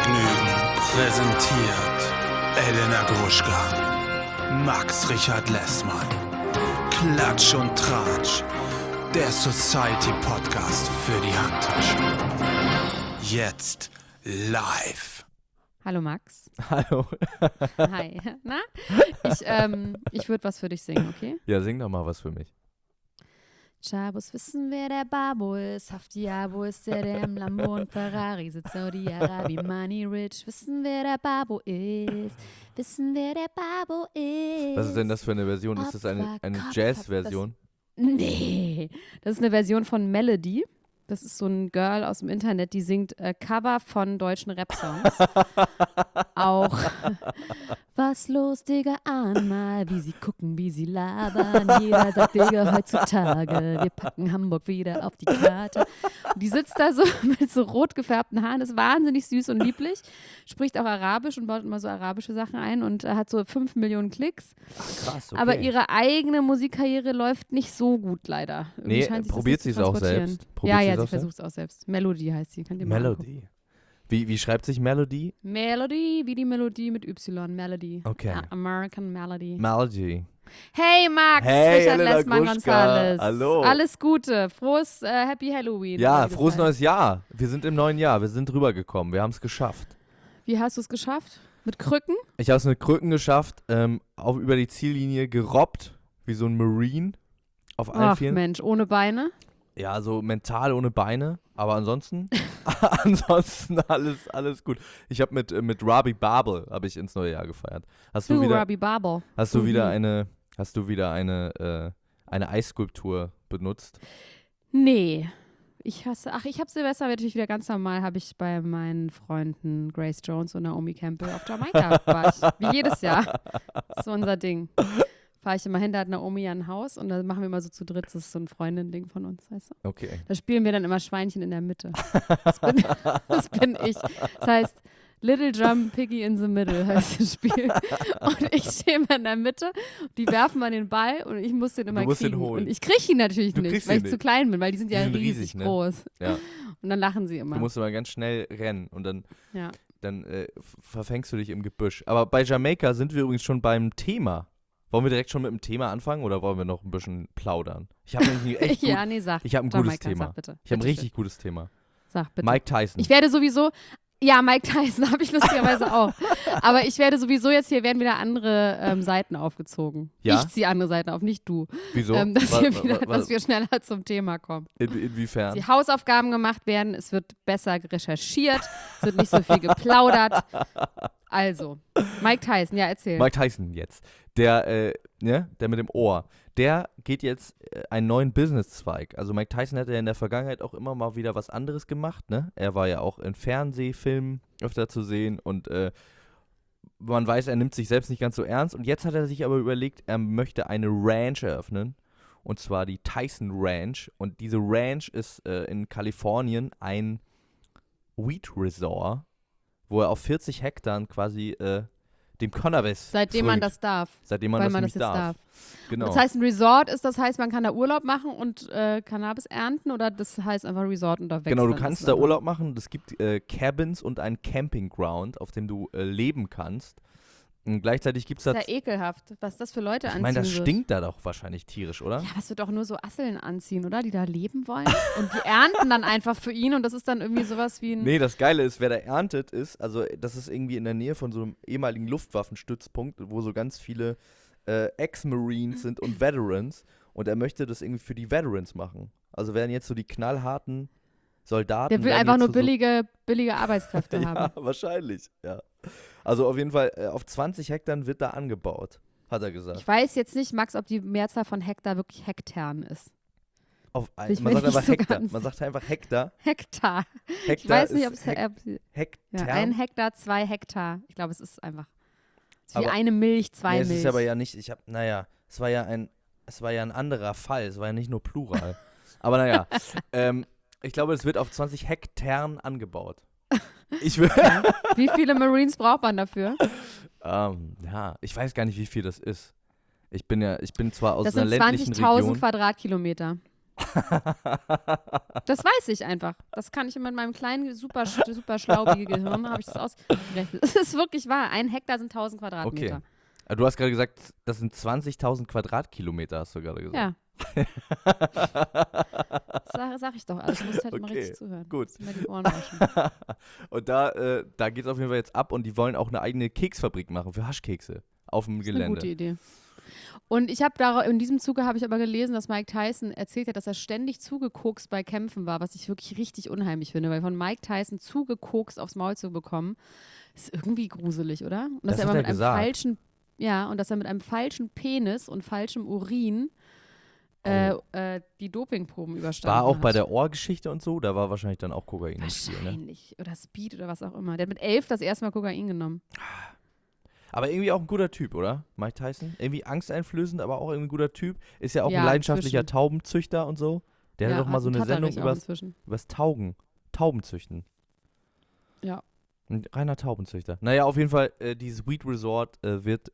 Vergnügen präsentiert Elena Gruschka, Max Richard Lessmann, Klatsch und Tratsch, der Society Podcast für die Handtasche. Jetzt live. Hallo Max. Hallo. Hi. Na? Ich würde was für dich singen, okay? Ja, sing doch mal was für mich. Chabos wissen, wer der Babo ist. Haftiabo ist der im Lambo und Ferrari sitzt. Saudi-Arabi, Money Rich. Wissen, wer der Babo ist. Wissen, wer der Babo ist. Was ist denn das für eine Version? Ist das eine Jazz-Version? Nee, das ist eine Version von Melody. Das ist so ein Girl aus dem Internet, die singt Cover von deutschen Rap-Songs. Auch was los, Digga, ahn mal, wie sie gucken, wie sie labern. Jeder sagt, Digga, heutzutage, wir packen Hamburg wieder auf die Karte. Und die sitzt da so mit so rot gefärbten Haaren, ist wahnsinnig süß und lieblich, spricht auch Arabisch und baut immer so arabische Sachen ein und hat so 5 Millionen Klicks. Ach, krass, okay. Aber ihre eigene Musikkarriere läuft nicht so gut, leider. Nee, probiert sie es auch selbst? Ja, sie versucht es auch selbst. Melody heißt sie. Könnt ihr mal Melody. Wie schreibt sich Melody? Melody, wie die Melodie mit Y. Melody. Okay. American Melody. Melody. Hey Max, hey, Richard Elena Lessmann Gruschka. González. Hallo. Alles Gute. Frohes Happy Halloween. Ja, frohes neues Jahr. Wir sind im neuen Jahr. Wir sind rübergekommen. Wir haben es geschafft. Wie hast du es geschafft? Mit Krücken? Ich habe es mit Krücken geschafft, über die Ziellinie gerobbt, wie so ein Marine auf allen Ach Vieren. Mensch, ohne Beine? Ja, so mental ohne Beine, aber ansonsten alles gut. Ich habe mit Robbie Babel habe ich ins neue Jahr gefeiert. Hast du wieder Robbie Babel. Hast du wieder eine Eisskulptur benutzt? Nee. Ich habe Silvester natürlich wieder ganz normal, habe ich bei meinen Freunden Grace Jones und Naomi Campbell auf Jamaika war ich, wie jedes Jahr. Das ist so unser Ding. Fahre ich immer hin, da hat Naomi ja ein Haus und dann machen wir immer so zu dritt, das ist so ein Freundin-Ding von uns, weißt du? Okay. Da spielen wir dann immer Schweinchen in der Mitte. Das bin ich. Das heißt, Little Drum Piggy in the Middle heißt das Spiel. Und ich stehe immer in der Mitte, die werfen mal den Ball und ich muss den immer kriegen. Den holen. Und ich kriege ihn natürlich Du nicht, weil ich zu klein bin, weil die sind ja riesig ne? groß. Ja. Und dann lachen sie immer. Du musst immer ganz schnell rennen und dann Ja. verfängst du dich im Gebüsch. Aber bei Jamaika sind wir übrigens schon beim Thema. Wollen wir direkt schon mit dem Thema anfangen oder wollen wir noch ein bisschen plaudern? Ich habe echt Ja, nee, sag. Ich habe ein Jamaika, gutes Thema. sag bitte. Ich habe ein Bitte richtig gutes Thema. Sag bitte. Mike Tyson. Ich werde sowieso, ja, Mike Tyson habe ich lustigerweise auch. Aber ich werde sowieso jetzt, hier werden wieder andere Seiten aufgezogen. Ja? Ich ziehe andere Seiten auf, nicht du. Wieso? Dass wir schneller zum Thema kommen. Inwiefern? Die Hausaufgaben gemacht werden, es wird besser recherchiert, es wird nicht so viel geplaudert. Also, Mike Tyson, ja, erzähl. Mike Tyson jetzt. Der mit dem Ohr. Der geht jetzt einen neuen Businesszweig. Also Mike Tyson hat ja in der Vergangenheit auch immer mal wieder was anderes gemacht, ne? Er war ja auch in Fernsehfilmen öfter zu sehen und man weiß, er nimmt sich selbst nicht ganz so ernst. Und jetzt hat er sich aber überlegt, er möchte eine Ranch eröffnen. Und zwar die Tyson Ranch. Und diese Ranch ist in Kalifornien ein Weed Resort, wo er auf 40 Hektar quasi dem Cannabis Seitdem man das darf. Seitdem man weil das man nämlich das jetzt darf. Genau. Das heißt, ein Resort ist, das heißt, man kann da Urlaub machen und Cannabis ernten oder das heißt einfach Resort und da wächst Genau, du dann kannst das da einfach? Urlaub machen. Es gibt Cabins und ein Campingground, auf dem du leben kannst. Und gleichzeitig gibt es da... Das ist ja ekelhaft, was das für Leute Ich anziehen meine, das wird. stinkt da doch wahrscheinlich tierisch, oder? Ja, das wird doch nur so Asseln anziehen, oder? Die da leben wollen. Und die ernten dann einfach für ihn und das ist dann irgendwie sowas wie ein... Nee, das Geile ist, wer da erntet ist, also das ist irgendwie in der Nähe von so einem ehemaligen Luftwaffenstützpunkt, wo so ganz viele Ex-Marines sind und Veterans und er möchte das irgendwie für die Veterans machen. Also werden jetzt so die knallharten Soldaten... Der will werden einfach jetzt nur so billige Arbeitskräfte haben. Ja, wahrscheinlich, ja. Also auf jeden Fall, auf 20 Hektar wird da angebaut, hat er gesagt. Ich weiß jetzt nicht, Max, ob die Mehrzahl von Hektar wirklich Hektaren ist. Man Ich sagt bin einfach nicht so Hektar. ganz- Man sagt einfach Hektar. Hektar. Hektar Ich weiß nicht, ob ist es Hektar. ja, 1 Hektar, 2 Hektar. Ich glaube, es ist einfach. Es ist wie Aber- eine Milch, 2 Nee, Milch. es ist aber ja nicht, es war ja ein anderer Fall, es war ja nicht nur Plural. Aber naja, ich glaube, es wird auf 20 Hektaren angebaut. Ich will, Wie viele Marines braucht man dafür? ja, ich weiß gar nicht, wie viel das ist. Ich bin zwar aus Das einer sind ländlichen 20.000 Region. Quadratkilometer. Das weiß ich einfach. Das kann ich mit meinem kleinen, super Schlaubi-Gehirn, habe ich das ausgerechnet. Das ist wirklich wahr. 1 Hektar sind 1000 Quadratmeter. Okay. Du hast gerade gesagt, das sind 20.000 Quadratkilometer, hast du gerade gesagt. Ja. Sag ich doch. Also, du musst halt immer Okay, richtig zuhören. gut. Immer die Ohren waschen. Und da geht es auf jeden Fall jetzt ab und die wollen auch eine eigene Keksfabrik machen für Haschkekse auf dem Das ist eine Gelände. gute Idee. Und in diesem Zuge habe ich aber gelesen, dass Mike Tyson erzählt hat, dass er ständig zugekokst bei Kämpfen war, was ich wirklich richtig unheimlich finde, weil von Mike Tyson zugekokst aufs Maul zu bekommen, ist irgendwie gruselig, oder? Und Das dass er hat immer er mit einem gesagt. falschen, und dass er mit einem falschen Penis und falschem Urin die Dopingproben überstanden War auch hat. bei der Ohrgeschichte und so, da war wahrscheinlich dann auch Kokain im Spiel, ne? Wahrscheinlich. Oder Speed oder was auch immer. Der hat mit 11 das erste Mal Kokain genommen. Aber irgendwie auch ein guter Typ, oder? Mike Tyson? Irgendwie angsteinflößend, aber auch irgendwie ein guter Typ. Ist ja auch Ja, ein leidenschaftlicher inzwischen. Taubenzüchter und so. Der hat doch mal so eine Sendung übers Taubenzüchten. Ja. Ein reiner Taubenzüchter. Naja, auf jeden Fall, dieses Weed Resort wird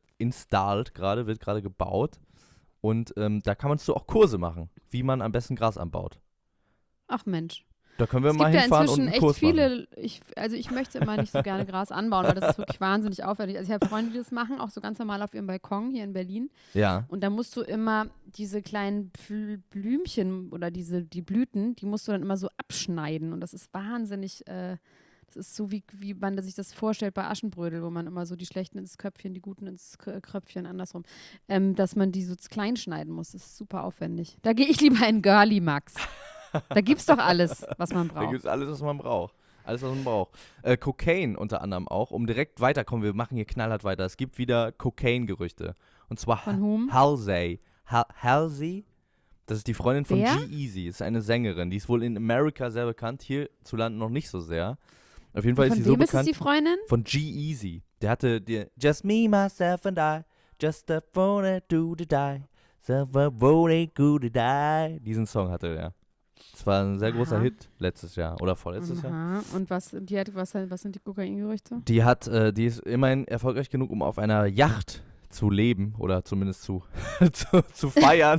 wird gerade gebaut. Und da kann man so auch Kurse machen, wie man am besten Gras anbaut. Ach Mensch. Da können wir Es mal gibt ja hinfahren und inzwischen einen echt Kurs machen. viele, ich möchte immer nicht so gerne Gras anbauen, weil das ist wirklich wahnsinnig aufwendig. Also ich habe Freunde, die das machen, auch so ganz normal auf ihrem Balkon hier in Berlin. Ja. Und da musst du immer diese kleinen Blümchen oder die Blüten, die musst du dann immer so abschneiden. Und das ist wahnsinnig, das ist so, wie man sich das vorstellt bei Aschenbrödel, wo man immer so die Schlechten ins Köpfchen, die Guten ins Kröpfchen, andersrum, dass man die so klein schneiden muss. Das ist super aufwendig. Da gehe ich lieber in Girly Max. Da gibt's doch alles, was man Da braucht. gibt es alles, was man braucht. Alles, was man braucht. Cocaine unter anderem auch, um direkt weiterkommen. Wir machen hier knallhart weiter. Es gibt wieder Cocaine-Gerüchte. Und zwar Von whom? Halsey. Halsey? Das ist die Freundin von Wer? G-Eazy. Ist eine Sängerin. Die ist wohl in Amerika sehr bekannt. Hierzulande noch nicht so sehr. Auf jeden Fall ist Von sie so wem ist es bekannt. die Freundin? Von G-Eazy. Der hatte die Just me, myself and I. Just a phone to the die. Self a phone to the die. Diesen Song hatte der. Das war ein sehr großer Aha. Hit letztes Jahr oder vorletztes Jahr. Aha. Und was sind die Kokaingerüchte? Die ist immerhin erfolgreich genug, um auf einer Yacht zu leben oder zumindest zu feiern.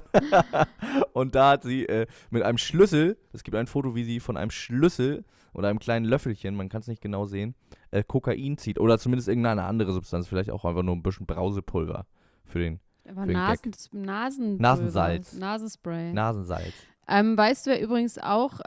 Und da hat sie mit einem Schlüssel, es gibt ein Foto, wie sie von einem Schlüssel oder einem kleinen Löffelchen, man kann es nicht genau sehen, Kokain zieht oder zumindest irgendeine andere Substanz, vielleicht auch einfach nur ein bisschen Brausepulver für den Aber Für den Nasensalz. Nasenspray. Nasensalz. Weißt du, wer übrigens auch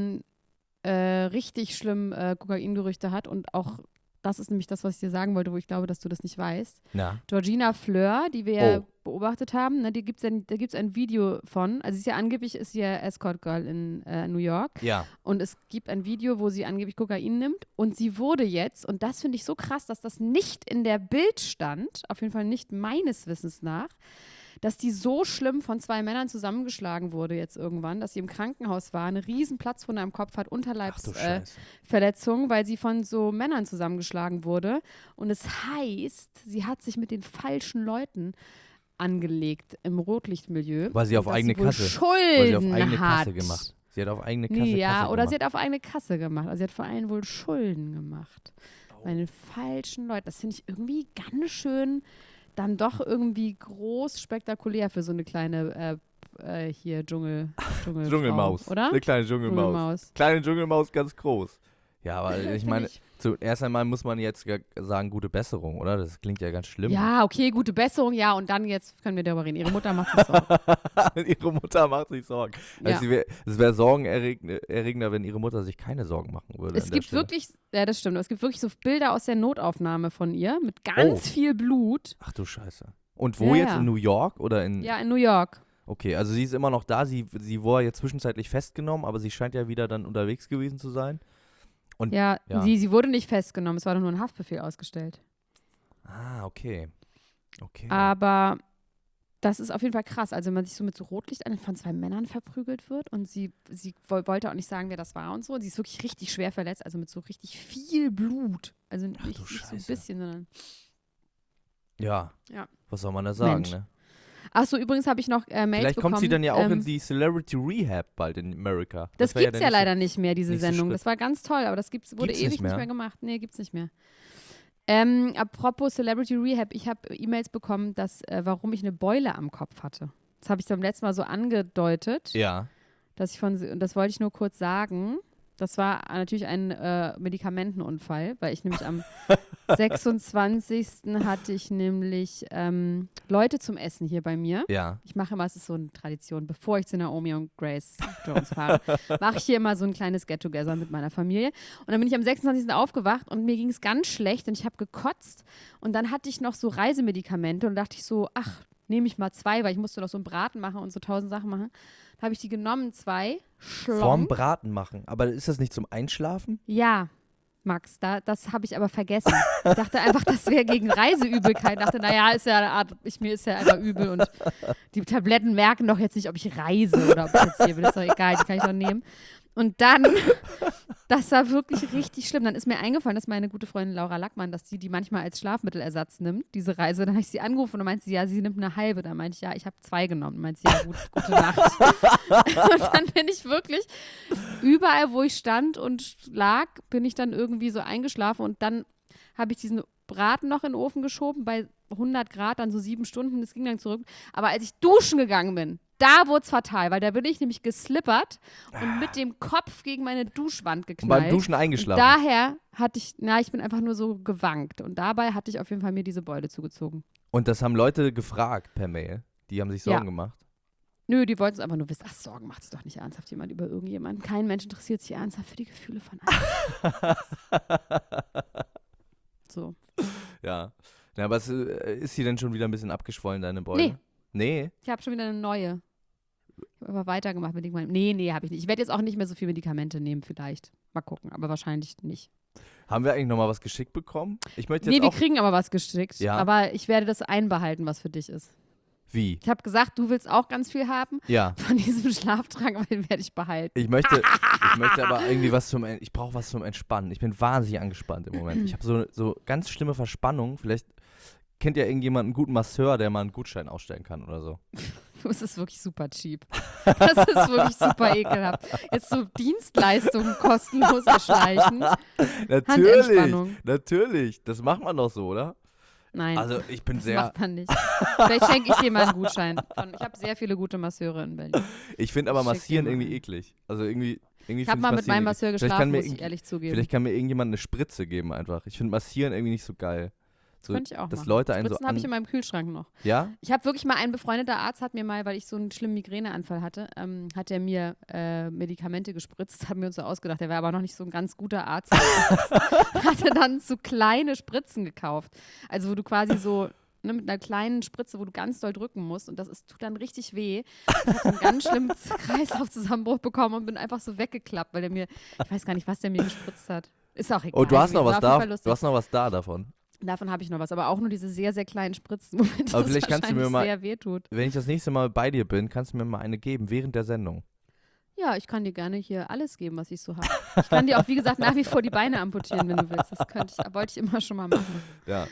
richtig schlimm Kokaingerüchte hat und auch, das ist nämlich das, was ich dir sagen wollte, wo ich glaube, dass du das nicht weißt. Na, Georgina Fleur, die wir ja beobachtet haben, ne, da gibt's ein Video von, also sie ist ja angeblich Escort Girl in New York ja. und es gibt ein Video, wo sie angeblich Kokain nimmt und sie wurde jetzt, und das finde ich so krass, dass das nicht in der Bild stand, auf jeden Fall nicht meines Wissens nach, dass die so schlimm von 2 Männern zusammengeschlagen wurde jetzt irgendwann, dass sie im Krankenhaus war, eine riesen Platzwunde am Kopf hat, Ach du Scheiße. Unterleibsverletzung, weil sie von so Männern zusammengeschlagen wurde. Und es heißt, sie hat sich mit den falschen Leuten angelegt im Rotlichtmilieu. Weil sie auf dass eigene wohl Kasse. Schulden Weil sie auf eigene hat. Kasse gemacht. Sie hat auf eigene Kasse Ja, Kasse oder gemacht. sie hat auf eigene Kasse gemacht. Also sie hat vor allem wohl Schulden gemacht. Bei den falschen Leuten. Das finde ich irgendwie ganz schön, dann doch irgendwie groß spektakulär für so eine kleine hier Dschungelmaus. oder? Eine kleine Dschungelmaus. Kleine Dschungelmaus, ganz groß. Ja, aber ich meine, zuerst einmal muss man jetzt sagen, gute Besserung, oder? Das klingt ja ganz schlimm. Ja, okay, gute Besserung, ja, und dann jetzt können wir darüber reden. Ihre Mutter macht sich Sorgen. Ihre Mutter macht sich Sorgen. Ja. Also es wäre sorgenerregender, wenn ihre Mutter sich keine Sorgen machen würde. Es an der gibt Stelle. wirklich, ja, das stimmt, es gibt wirklich so Bilder aus der Notaufnahme von ihr mit ganz viel Blut. Ach du Scheiße. Und wo Ja, jetzt? ja. In New York oder in. Ja, in New York. Okay, also sie ist immer noch da. Sie war ja zwischenzeitlich festgenommen, aber sie scheint ja wieder dann unterwegs gewesen zu sein. Und, Ja, ja. sie wurde nicht festgenommen, es war doch nur ein Haftbefehl ausgestellt. Ah, okay. Okay. Aber das ist auf jeden Fall krass. Also wenn man sich so mit so Rotlicht von 2 Männern verprügelt wird und sie wollte auch nicht sagen, wer das war und so. Und sie ist wirklich richtig schwer verletzt, also mit so richtig viel Blut. Also Ach nicht du so ein Scheiße. bisschen, sondern. Ja. Ja. Was soll man da sagen, Mensch. ne? Achso, übrigens habe ich noch Mails Vielleicht bekommen. kommt sie dann ja auch in die Celebrity Rehab bald in Amerika. Das wär gibt's der ja nächste- leider nicht mehr, diese nächste Sendung. Schritt. Das war ganz toll, aber das wurde Gibt's ewig nicht mehr? nicht mehr gemacht. Nee, gibt's nicht mehr. Apropos Celebrity Rehab, ich habe E-Mails bekommen, warum ich eine Beule am Kopf hatte. Das habe ich beim letzten Mal so angedeutet, Ja. und das wollte ich nur kurz sagen, das war natürlich ein Medikamentenunfall, weil ich nämlich am 26. hatte ich nämlich Leute zum Essen hier bei mir. Ja. Ich mache immer, es ist so eine Tradition, bevor ich zu Naomi und Grace Jones fahre, mache ich hier immer so ein kleines Get-Together mit meiner Familie. Und dann bin ich am 26. aufgewacht und mir ging es ganz schlecht und ich habe gekotzt. Und dann hatte ich noch so Reisemedikamente und dachte ich so, ach, nehme ich mal 2, weil ich musste noch so einen Braten machen und so 1000 Sachen machen. Da habe ich die genommen, 2, Vorm schlong. Braten machen. Aber ist das nicht zum Einschlafen? Ja, Max, das habe ich aber vergessen. Ich dachte einfach, das wäre gegen Reiseübelkeit. Ich dachte, naja, ist ja eine Art, mir ist ja einfach übel und die Tabletten merken doch jetzt nicht, ob ich reise oder ob ich jetzt hier bin. Das ist doch egal, die kann ich doch nehmen. Und dann, das war wirklich richtig schlimm. Dann ist mir eingefallen, dass meine gute Freundin Laura Lackmann, dass die manchmal als Schlafmittelersatz nimmt, diese Reise. Dann habe ich sie angerufen und dann meinte sie, ja, sie nimmt eine halbe. Dann meinte ich, ja, ich habe 2 genommen. Dann meinte sie, ja, gut, gute Nacht. Und dann bin ich wirklich überall, wo ich stand und lag, bin ich dann irgendwie so eingeschlafen und dann habe ich diesen Braten noch in den Ofen geschoben bei 100 Grad, dann so 7 Stunden, das ging dann zurück. Aber als ich duschen gegangen bin, da wurde es fatal, weil da bin ich nämlich geslippert und mit dem Kopf gegen meine Duschwand Und geknallt. beim Duschen Und eingeschlafen. daher hatte ich, ich bin einfach nur so gewankt und dabei hatte ich auf jeden Fall mir diese Beule zugezogen. Und das haben Leute gefragt per Mail. Die haben sich Sorgen gemacht. Nö, die wollten es einfach nur wissen. Ach, Sorgen macht sich doch nicht ernsthaft jemand über irgendjemanden. Kein Mensch interessiert sich ernsthaft für die Gefühle von anderen. So. Ja. Ja, aber ist sie denn schon wieder ein bisschen abgeschwollen, deine Beule? Nee? Ich habe schon wieder eine neue. Ich habe aber weitergemacht mit dem. Nee, habe ich nicht. Ich werde jetzt auch nicht mehr so viel Medikamente nehmen, vielleicht. Mal gucken, aber wahrscheinlich nicht. Haben wir eigentlich nochmal was geschickt bekommen? Ich möchte Nee, jetzt wir auch. kriegen aber was geschickt. Ja. Aber ich werde das einbehalten, was für dich ist. Wie? Ich habe gesagt, du willst auch ganz viel haben Ja. von diesem Schlaftrank, aber den werde ich behalten. Ich möchte aber irgendwie ich brauche was zum Entspannen. Ich bin wahnsinnig angespannt im Moment. Ich habe so ganz schlimme Verspannung. Vielleicht kennt ja irgendjemand einen guten Masseur, der mal einen Gutschein ausstellen kann oder so. Das ist wirklich super cheap. Das ist wirklich super ekelhaft. Jetzt so Dienstleistungen kostenlos erschleichen. Handentspannung. Natürlich. Das macht man doch so, oder? Nein, Also ich bin das sehr, macht man nicht. Vielleicht schenke ich dir mal einen Gutschein. Ich habe sehr viele gute Masseure in Berlin. ich finde aber Ich schick Massieren dir mal irgendwie einen. eklig. Also irgendwie Ich habe mal mit meinem Masseur Vielleicht geschlafen, kann mir muss ich irgend- ehrlich zugeben. Vielleicht kann mir irgendjemand eine Spritze geben einfach. Ich finde Massieren irgendwie nicht so geil. So, Könnte ich auch dass machen. Leute einen Spritzen so habe ich in meinem Kühlschrank noch. Ja? Ich habe wirklich mal, ein befreundeter Arzt hat mir mal, weil ich so einen schlimmen Migräneanfall hatte, hat er mir Medikamente gespritzt, haben wir uns so ausgedacht. Der war aber noch nicht so ein ganz guter Arzt. Hatte dann so kleine Spritzen gekauft. Also wo du quasi so mit einer kleinen Spritze, wo du ganz doll drücken musst und tut dann richtig weh. Ich habe einen ganz schlimmen Kreislaufzusammenbruch bekommen und bin einfach so weggeklappt, weil ich weiß gar nicht, was der mir gespritzt hat. Ist auch egal. Oh, du hast noch War was auf jeden da. Fall lustig. Du hast noch was da davon. Davon habe ich noch was, aber auch nur diese sehr, sehr kleinen Spritzen, womit Aber das vielleicht kannst du mir wahrscheinlich mal- sehr wehtut. Wenn ich das nächste Mal bei dir bin, kannst du mir mal eine geben während der Sendung. Ja, ich kann dir gerne hier alles geben, was ich so habe. Ich kann dir auch, wie gesagt, nach wie vor die Beine amputieren, wenn du willst. Wollte ich immer schon mal machen. Ja.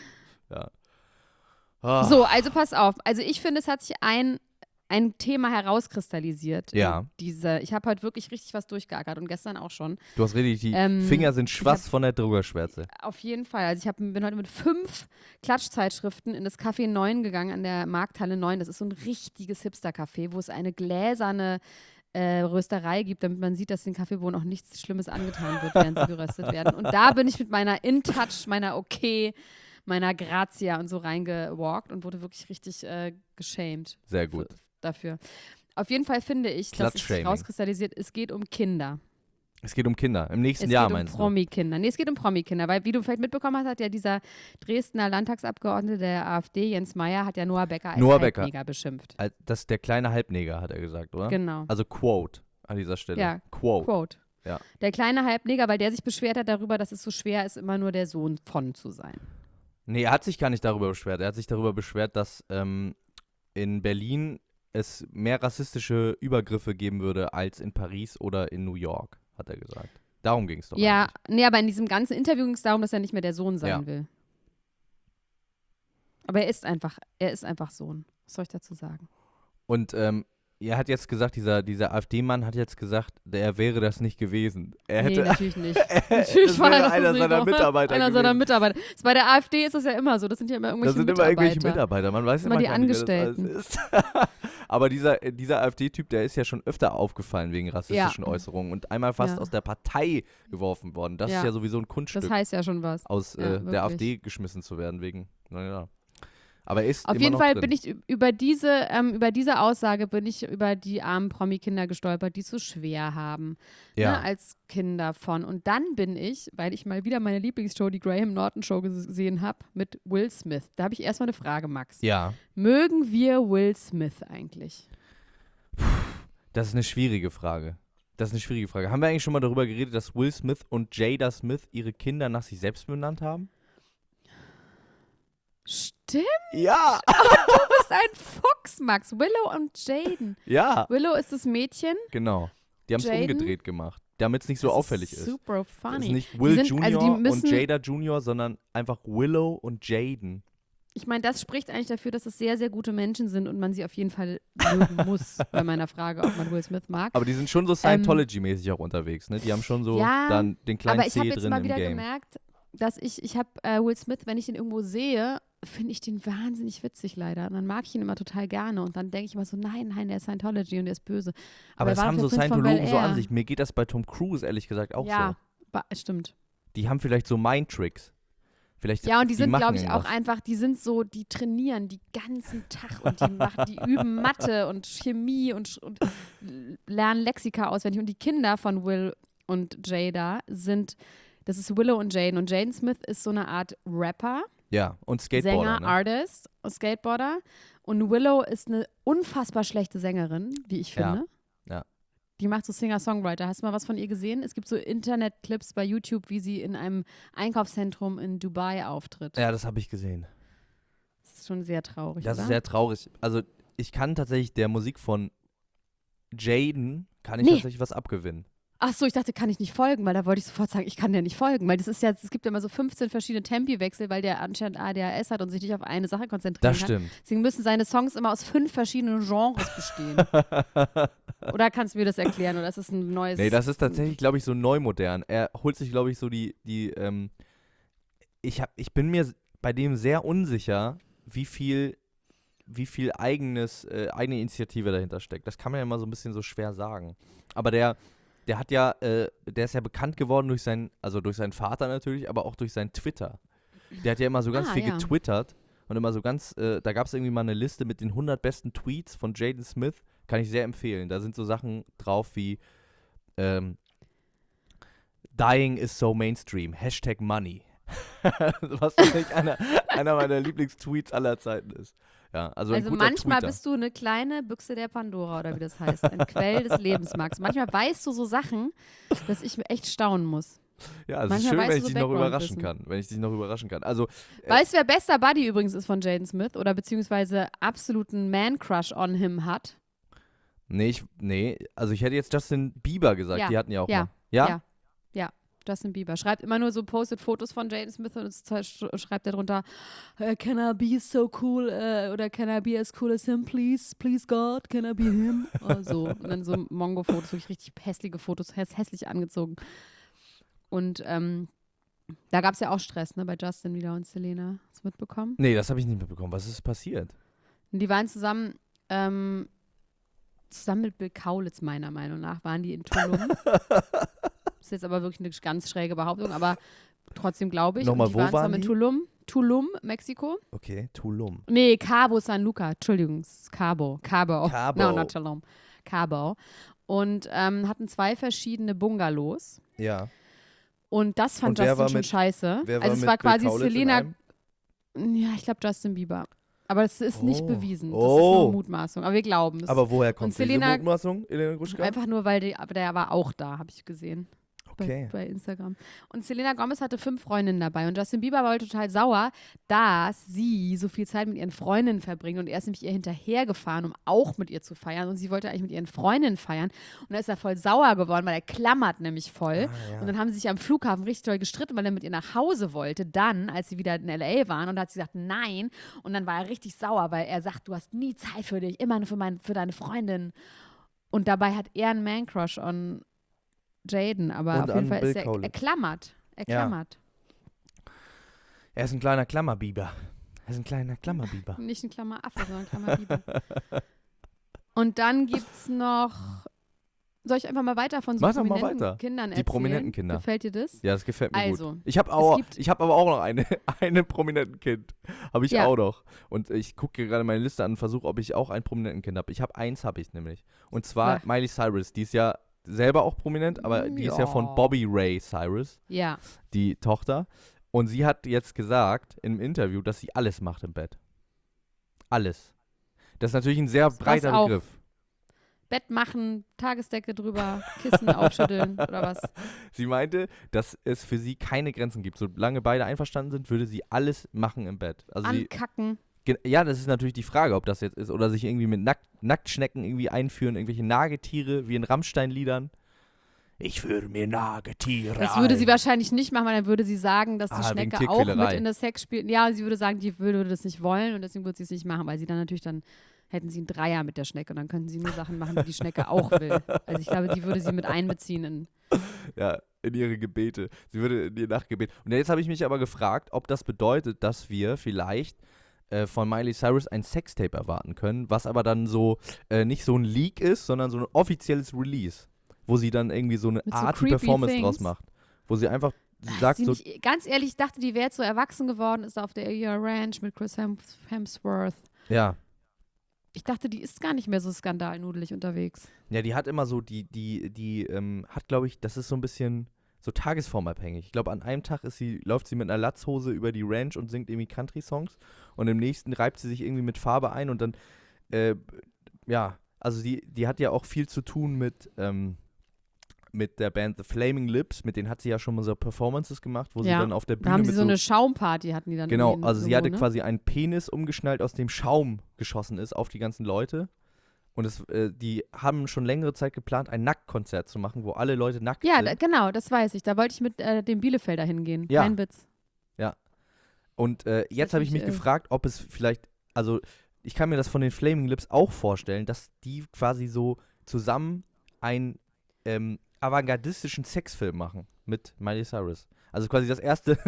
Ah. So, also pass auf. Also ich finde, es hat sich ein Thema herauskristallisiert. Ja. Ich habe heute wirklich richtig was durchgeackert und gestern auch schon. Du hast richtig, die Finger sind schwass von der Druckerschwärze. Auf jeden Fall. Also ich bin heute mit 5 Klatschzeitschriften in das Café 9 gegangen, an der Markthalle 9. Das ist so ein richtiges Hipster-Café, wo es eine gläserne Rösterei gibt, damit man sieht, dass den Kaffeebohnen auch nichts Schlimmes angetan wird, während sie geröstet werden. Und da bin ich mit meiner InTouch, meiner Grazia und so reingewalkt und wurde wirklich richtig geschämt. Sehr gut. Dafür. Auf jeden Fall finde ich, dass sich Klatschshaming. rauskristallisiert, es geht um Kinder. Es geht um Kinder. Im nächsten Es Jahr geht um meinst du? Promi-Kinder. Nee, es geht um Promi-Kinder, weil wie du vielleicht mitbekommen hast, hat ja dieser Dresdner Landtagsabgeordnete der AfD, Jens Meyer, hat ja Noah Becker als Halbneger beschimpft. Das ist der kleine Halbneger, hat er gesagt, oder? Genau. Also Quote an dieser Stelle. Ja, Quote. Quote. Ja. Der kleine Halbneger, weil der sich beschwert hat darüber, dass es so schwer ist, immer nur der Sohn von zu sein. Nee, er hat sich gar nicht darüber beschwert. Er hat sich darüber beschwert, dass in Berlin es mehr rassistische Übergriffe geben würde als in Paris oder in New York, hat er gesagt. Darum ging es doch Ja, eigentlich. nee, aber in diesem ganzen Interview ging es darum, dass er nicht mehr der Sohn sein Ja. will. Aber er ist einfach Sohn. Was soll ich dazu sagen? Und Er hat jetzt gesagt, dieser AfD-Mann hat jetzt gesagt, er wäre das nicht gewesen. Er Nee, hätte, natürlich nicht. das Natürlich war wäre das einer nicht seiner doch. Mitarbeiter Einer seiner gewesen. Mitarbeiter. Bei der AfD ist das ja immer so. Das sind ja immer Das irgendwelche sind immer Mitarbeiter. irgendwelche Mitarbeiter, man weiß Immer immer die gar nicht, wer das Angestellten. alles ist. Aber dieser AfD-Typ, der ist ja schon öfter aufgefallen wegen rassistischen Äußerungen und einmal fast Ja. aus der Partei geworfen worden. Das ist Ja. ja sowieso ein Kunststück, Das heißt ja schon was. aus Ja, der wirklich. AfD geschmissen zu werden wegen, naja. Aber er ist Auf immer jeden noch Fall drin. bin ich über diese Aussage bin ich über die armen Promi-Kinder gestolpert, die es so schwer haben, Ja. als Kinder von. Und dann bin ich, weil ich mal wieder meine Lieblingsshow, die Graham Norton Show gesehen habe, mit Will Smith. Da habe ich erstmal eine Frage, Max. Ja, Mögen wir Will Smith eigentlich? das ist eine schwierige Frage. Haben wir eigentlich schon mal darüber geredet, dass Will Smith und Jada Smith ihre Kinder nach sich selbst benannt haben? Stimmt, Ja! du bist ein Fuchs, Max. Willow und Jaden. Ja, Willow ist das Mädchen. genau. Die haben es Jaden? umgedreht gemacht, damit es nicht so Das auffällig ist. Super Es funny. ist nicht Will sind- also die Junior müssen- und Jada Junior, sondern einfach Willow und Jaden. Ich meine, das spricht eigentlich dafür, dass es sehr, sehr gute Menschen sind und man sie auf jeden Fall mögen muss, bei meiner Frage, ob man Will Smith mag. Aber die sind schon so Scientology-mäßig auch unterwegs, ne? Die haben schon so Ja, dann den kleinen Aber ich C habe jetzt drin mal im wieder Game. gemerkt, dass ich habe Will Smith, wenn ich den irgendwo sehe, finde ich den wahnsinnig witzig leider. Und dann mag ich ihn immer total gerne und dann denke ich immer so, nein, der ist Scientology und der ist böse. Aber er das war haben doch so der Prinz von Scientologen so Bel-Air. an sich. Mir geht das bei Tom Cruise ehrlich gesagt auch Ja, so. Stimmt. Die haben vielleicht so Mind-Tricks. Vielleicht Ja, und die sind, machen glaube ich, auch irgendwas. einfach, die trainieren die ganzen Tag und die üben Mathe und Chemie und lernen Lexika auswendig. Und die Kinder von Will und Jada das ist Willow und Jaden. Und Jaden Smith ist so eine Art Rapper, Ja, und Skateboarder, Sänger, ne? Artist, Skateboarder. Und Willow ist eine unfassbar schlechte Sängerin, wie ich Ja, finde. ja. Die macht so Singer-Songwriter. Hast du mal was von ihr gesehen? Es gibt so Internetclips bei YouTube, wie sie in einem Einkaufszentrum in Dubai auftritt. Ja, das habe ich gesehen. Das ist schon sehr traurig, Das oder? ist sehr traurig. Also ich kann tatsächlich der Musik von Jaden, Nee. tatsächlich was abgewinnen. Ach so, ich dachte, kann ich nicht folgen, weil da wollte ich sofort sagen, ich kann der nicht folgen, weil es gibt ja immer so 15 verschiedene Tempiwechsel, weil der anscheinend ADHS hat und sich nicht auf eine Sache konzentrieren Das kann. stimmt. Deswegen müssen seine Songs immer aus 5 verschiedenen Genres bestehen. Oder kannst du mir das erklären? Oder ist das ein neues... Nee, das ist tatsächlich, glaube ich, so neu modern. Er holt sich, glaube ich, so ich bin mir bei dem sehr unsicher, wie viel eigene Initiative dahinter steckt. Das kann man ja immer so ein bisschen so schwer sagen. Aber der hat ja, der ist ja bekannt geworden durch seinen Vater natürlich, aber auch durch sein Twitter. Der hat ja immer so ganz viel ja. getwittert und immer so ganz, da gab es irgendwie mal eine Liste mit den 100 besten Tweets von Jaden Smith. Kann ich sehr empfehlen. Da sind so Sachen drauf wie Dying is so mainstream. #money. Was nicht einer meiner Lieblingstweets aller Zeiten ist. Ja, also ein Also guter manchmal Tweeter. bist du eine kleine Büchse der Pandora oder wie das heißt. Ein Quell des Lebens, Max. Manchmal weißt du so Sachen, dass ich echt staunen muss. Ja, es ist manchmal schön, weißt wenn du ich so dich noch überraschen Background-Wissen. kann. Wenn ich dich noch überraschen kann. Also, Weißt du, wer bester Buddy übrigens ist von Jaden Smith oder beziehungsweise absoluten Man-Crush on him hat? also ich hätte jetzt Justin Bieber gesagt. Ja, Die hatten ja auch ja, mal. Ja? ja. Justin Bieber. Schreibt immer nur so, postet Fotos von Jaden Smith und schreibt er drunter, can I be so cool oder can I be as cool as him, please God, can I be him? So. Und dann so Mongo-Fotos, wirklich richtig hässliche Fotos, hässlich angezogen. Und da gab es ja auch Stress, ne, bei Justin wieder und Selena. Hast du mitbekommen? Nee, das habe ich nicht mitbekommen. Was ist passiert? Und die waren zusammen mit Bill Kaulitz, meiner Meinung nach, waren die in Tulum. Das ist jetzt aber wirklich eine ganz schräge Behauptung, aber trotzdem glaube ich. Nochmal, und wo waren waren zusammen die? in Tulum, Mexiko. Okay, Tulum. Nee, Cabo San Luca, Entschuldigung, Cabo. Cabo. No, not Tulum. Cabo. Und hatten 2 verschiedene Bungalows. Ja. Und das fand Und wer Justin war schon mit- scheiße. Wer Also war es mit war Bill quasi Kaulitz in Selena. einem? Ja, ich glaube Justin Bieber. Aber das ist nicht Oh. bewiesen. Das ist Oh. nur Mutmaßung. Aber wir glauben es. Aber woher kommt Selena- diese Mutmaßung, Elena Gruschka? Einfach nur, aber der war auch da, habe ich gesehen. Okay. bei Instagram. Und Selena Gomez hatte 5 Freundinnen dabei. Und Justin Bieber war total sauer, dass sie so viel Zeit mit ihren Freundinnen verbringt. Und er ist nämlich ihr hinterhergefahren, um auch mit ihr zu feiern. Und sie wollte eigentlich mit ihren Freundinnen feiern. Und da ist er voll sauer geworden, weil er klammert nämlich voll. Ja. Und dann haben sie sich am Flughafen richtig doll gestritten, weil er mit ihr nach Hause wollte. Dann, als sie wieder in L.A. waren. Und da hat sie gesagt, nein. Und dann war er richtig sauer, weil er sagt, du hast nie Zeit für dich, immer nur für deine Freundin. Und dabei hat er einen Man-Crush on Jaden, aber Und auf jeden an Fall Bill ist er Kaulitz. klammert. Er klammert. Er ist ein kleiner Klammerbiber. Nicht ein Klammeraffe, sondern ein Klammerbiber. Und dann gibt's noch, soll ich einfach mal weiter von so Mach doch mal prominenten weiter. Kindern Die erzählen? prominenten Kinder. Gefällt dir das? Ja, das gefällt mir Also, gut. Ich habe aber auch noch eine prominenten Kind. Habe ich Ja. auch noch. Und ich gucke gerade meine Liste an und versuche, ob ich auch einen prominenten Kind habe. Eins habe ich nämlich. Und zwar Ach. Miley Cyrus. Die ist ja selber auch prominent, aber die ist ja von Ja. Bobby Ray Cyrus, Ja. die Tochter. Und sie hat jetzt gesagt im Interview, dass sie alles macht im Bett. Alles. Das ist natürlich ein sehr breiter auch? Begriff. Bett machen, Tagesdecke drüber, Kissen aufschütteln oder was? Sie meinte, dass es für sie keine Grenzen gibt. Solange beide einverstanden sind, würde sie alles machen im Bett. Also Ankacken. ja, das ist natürlich die Frage, ob das jetzt ist. Oder sich irgendwie mit Nacktschnecken irgendwie einführen, irgendwelche Nagetiere wie in Rammstein-Liedern. Ich führe mir Nagetiere Das würde sie wahrscheinlich nicht machen, weil dann würde sie sagen, dass die wegen Schnecke auch mit Tierquälerei. in das Sex spielt. Ja, sie würde sagen, die würde das nicht wollen und deswegen würde sie es nicht machen, weil sie dann natürlich hätten sie einen Dreier mit der Schnecke und dann könnten sie nur Sachen machen, die die Schnecke auch will. Also ich glaube, die würde sie mit einbeziehen Ja, in ihre Gebete. Sie würde in ihr Nachtgebet. Und jetzt habe ich mich aber gefragt, ob das bedeutet, dass wir vielleicht von Miley Cyrus ein Sextape erwarten können, was aber dann so nicht so ein Leak ist, sondern so ein offizielles Release, wo sie dann irgendwie so eine Mit so Art creepy Performance things. draus macht. Wo sie einfach sagt so, Ganz ehrlich, ich dachte, die wäre jetzt so erwachsen geworden, ist auf der Year Ranch mit Chris Hemsworth. ja. Ich dachte, die ist gar nicht mehr so skandalnudelig unterwegs. Ja, die hat immer so, die hat, glaube ich, das ist so ein bisschen so tagesformabhängig. Ich glaube, an einem Tag läuft sie mit einer Latzhose über die Ranch und singt irgendwie Country-Songs und im nächsten reibt sie sich irgendwie mit Farbe ein und dann, ja, also die hat ja auch viel zu tun mit der Band The Flaming Lips, mit denen hat sie ja schon mal so Performances gemacht, wo sie dann auf der Bühne Da haben sie mit so eine Schaumparty, hatten die dann. genau, irgendwie also sie irgendwo, hatte ne? quasi einen Penis umgeschnallt, aus dem Schaum geschossen ist auf die ganzen Leute. Und die haben schon längere Zeit geplant, ein Nacktkonzert zu machen, wo alle Leute nackt Ja, sind. genau, das weiß ich. Da wollte ich mit dem Bielefelder hingehen. Ja. Kein Witz. Und jetzt habe ich mich gefragt, ob es vielleicht, also ich kann mir das von den Flaming Lips auch vorstellen, dass die quasi so zusammen einen avantgardistischen Sexfilm machen mit Miley Cyrus. Also quasi das erste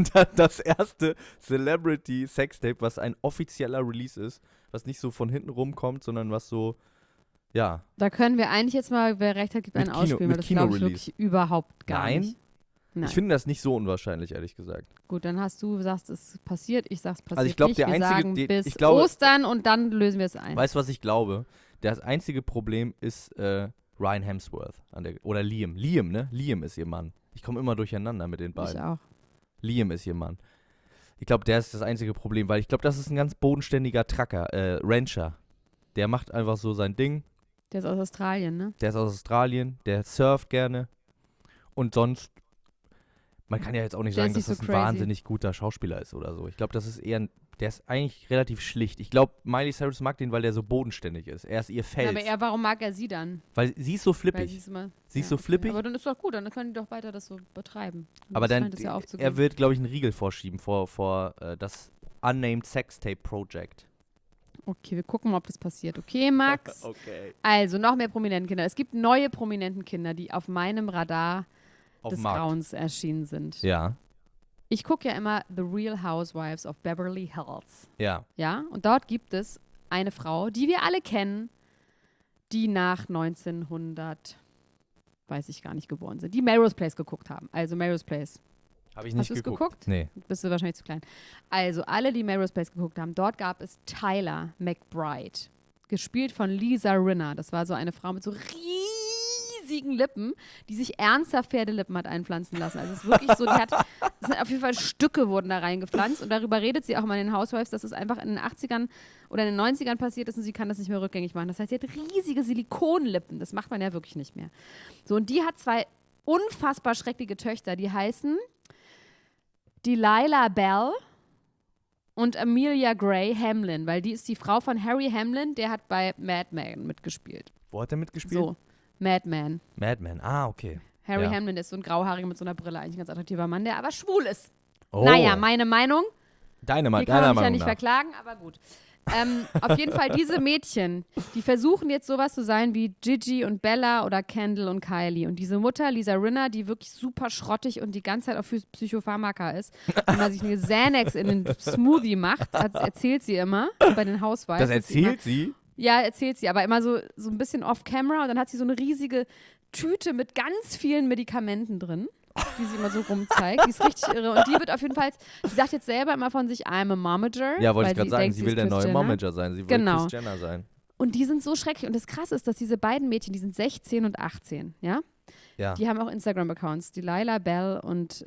Celebrity-Sextape, was ein offizieller Release ist, was nicht so von hinten rumkommt, sondern was so, ja. Da können wir eigentlich jetzt mal, wer recht hat, gibt Mit einen Kino- ausspielen, weil mit das glaube ich Kino-Release. wirklich überhaupt gar Nein? nicht. Nein. Ich finde das nicht so unwahrscheinlich, ehrlich gesagt. Gut, dann sagst es passiert, ich sag's passiert Also ich glaube, nicht. der Wir einzige, sagen die- bis ich glaube, Ostern und dann lösen wir es ein. weißt du, was ich glaube? Das einzige Problem ist Ryan Hemsworth. Oder Liam. Liam, ne? Liam ist ihr Mann. Ich komme immer durcheinander mit den Ich beiden. auch. Liam ist ihr Mann. Ich glaube, der ist das einzige Problem, weil ich glaube, das ist ein ganz bodenständiger Rancher. Der macht einfach so sein Ding. Der ist aus Australien, ne? Der ist aus Australien, der surft gerne. Und sonst, man kann ja jetzt auch nicht Der sagen, ist dass nicht das so ein crazy. wahnsinnig guter Schauspieler ist oder so. Ich glaube, das ist eher der ist eigentlich relativ schlicht. Ich glaube, Miley Cyrus mag den, weil der so bodenständig ist. Er ist ihr Fels. Aber warum mag er sie dann? Weil sie ist so Weil flippig. sie ist immer, Sie ist so okay. flippig. Aber dann ist doch gut, dann können die doch weiter das so betreiben. Aber Das dann, scheint es ja aufzugehen. er wird, glaube ich, einen Riegel vorschieben vor das Unnamed Sextape Project. Okay, wir gucken mal, ob das passiert. Okay, Max? Okay. Also, noch mehr prominenten Kinder. Es gibt neue prominenten Kinder, die auf meinem Radar Auf des dem Markt. Grauens erschienen sind. Ja, Ich gucke ja immer The Real Housewives of Beverly Hills. ja. Ja, und dort gibt es eine Frau, die wir alle kennen, die nach 1900, weiß ich gar nicht, geboren sind, die Melrose Place geguckt haben. Also Melrose Place. Habe ich nicht Hast du es geguckt. geguckt? Nee. Bist du wahrscheinlich zu klein. Also alle, die Melrose Place geguckt haben, dort gab es Tyler McBride, gespielt von Lisa Rinna. Das war so eine Frau mit so riesigen Lippen, die sich ernsthaft Pferdelippen hat einpflanzen lassen. Also es ist wirklich so, es sind auf jeden Fall Stücke wurden da reingepflanzt und darüber redet sie auch mal in den Housewives, dass es einfach in den 80ern oder in den 90ern passiert ist und sie kann das nicht mehr rückgängig machen. Das heißt, sie hat riesige Silikonlippen. Das macht man ja wirklich nicht mehr. So, und die hat 2 unfassbar schreckliche Töchter, die heißen Delilah Bell und Amelia Gray Hamlin, weil die ist die Frau von Harry Hamlin, der hat bei Mad Men mitgespielt. Wo hat er mitgespielt? So, Mad Men. Mad Men, okay. Harry Ja. Hamlin ist so ein grauhaariger mit so einer Brille, eigentlich ein ganz attraktiver Mann, der aber schwul ist. Oh. Naja, meine Meinung. Deine Hier kann man Meinung mich ja nicht nach. verklagen, aber gut. Auf jeden Fall, diese Mädchen, die versuchen jetzt sowas zu sein wie Gigi und Bella oder Kendall und Kylie. Und diese Mutter, Lisa Rinna, die wirklich super schrottig und die ganze Zeit auf Psychopharmaka ist, wenn man sich eine Xanax in den Smoothie macht, erzählt sie immer bei den Housewives. Das erzählt sie? Ja, erzählt sie, aber immer so ein bisschen off-camera und dann hat sie so eine riesige Tüte mit ganz vielen Medikamenten drin, die sie immer so rumzeigt. Die ist richtig irre und die wird auf jeden Fall, sie sagt jetzt selber immer von sich, I'm a momager. Ja, wollte weil ich gerade sagen, denkt, sie will der ist Kris neue Jenner. Momager sein. Sie will Genau. Kris Jenner sein. Und die sind so schrecklich und das Krasse ist, dass diese beiden Mädchen, die sind 16 und 18, ja? Ja. Die haben auch Instagram-Accounts, die Lila Bell und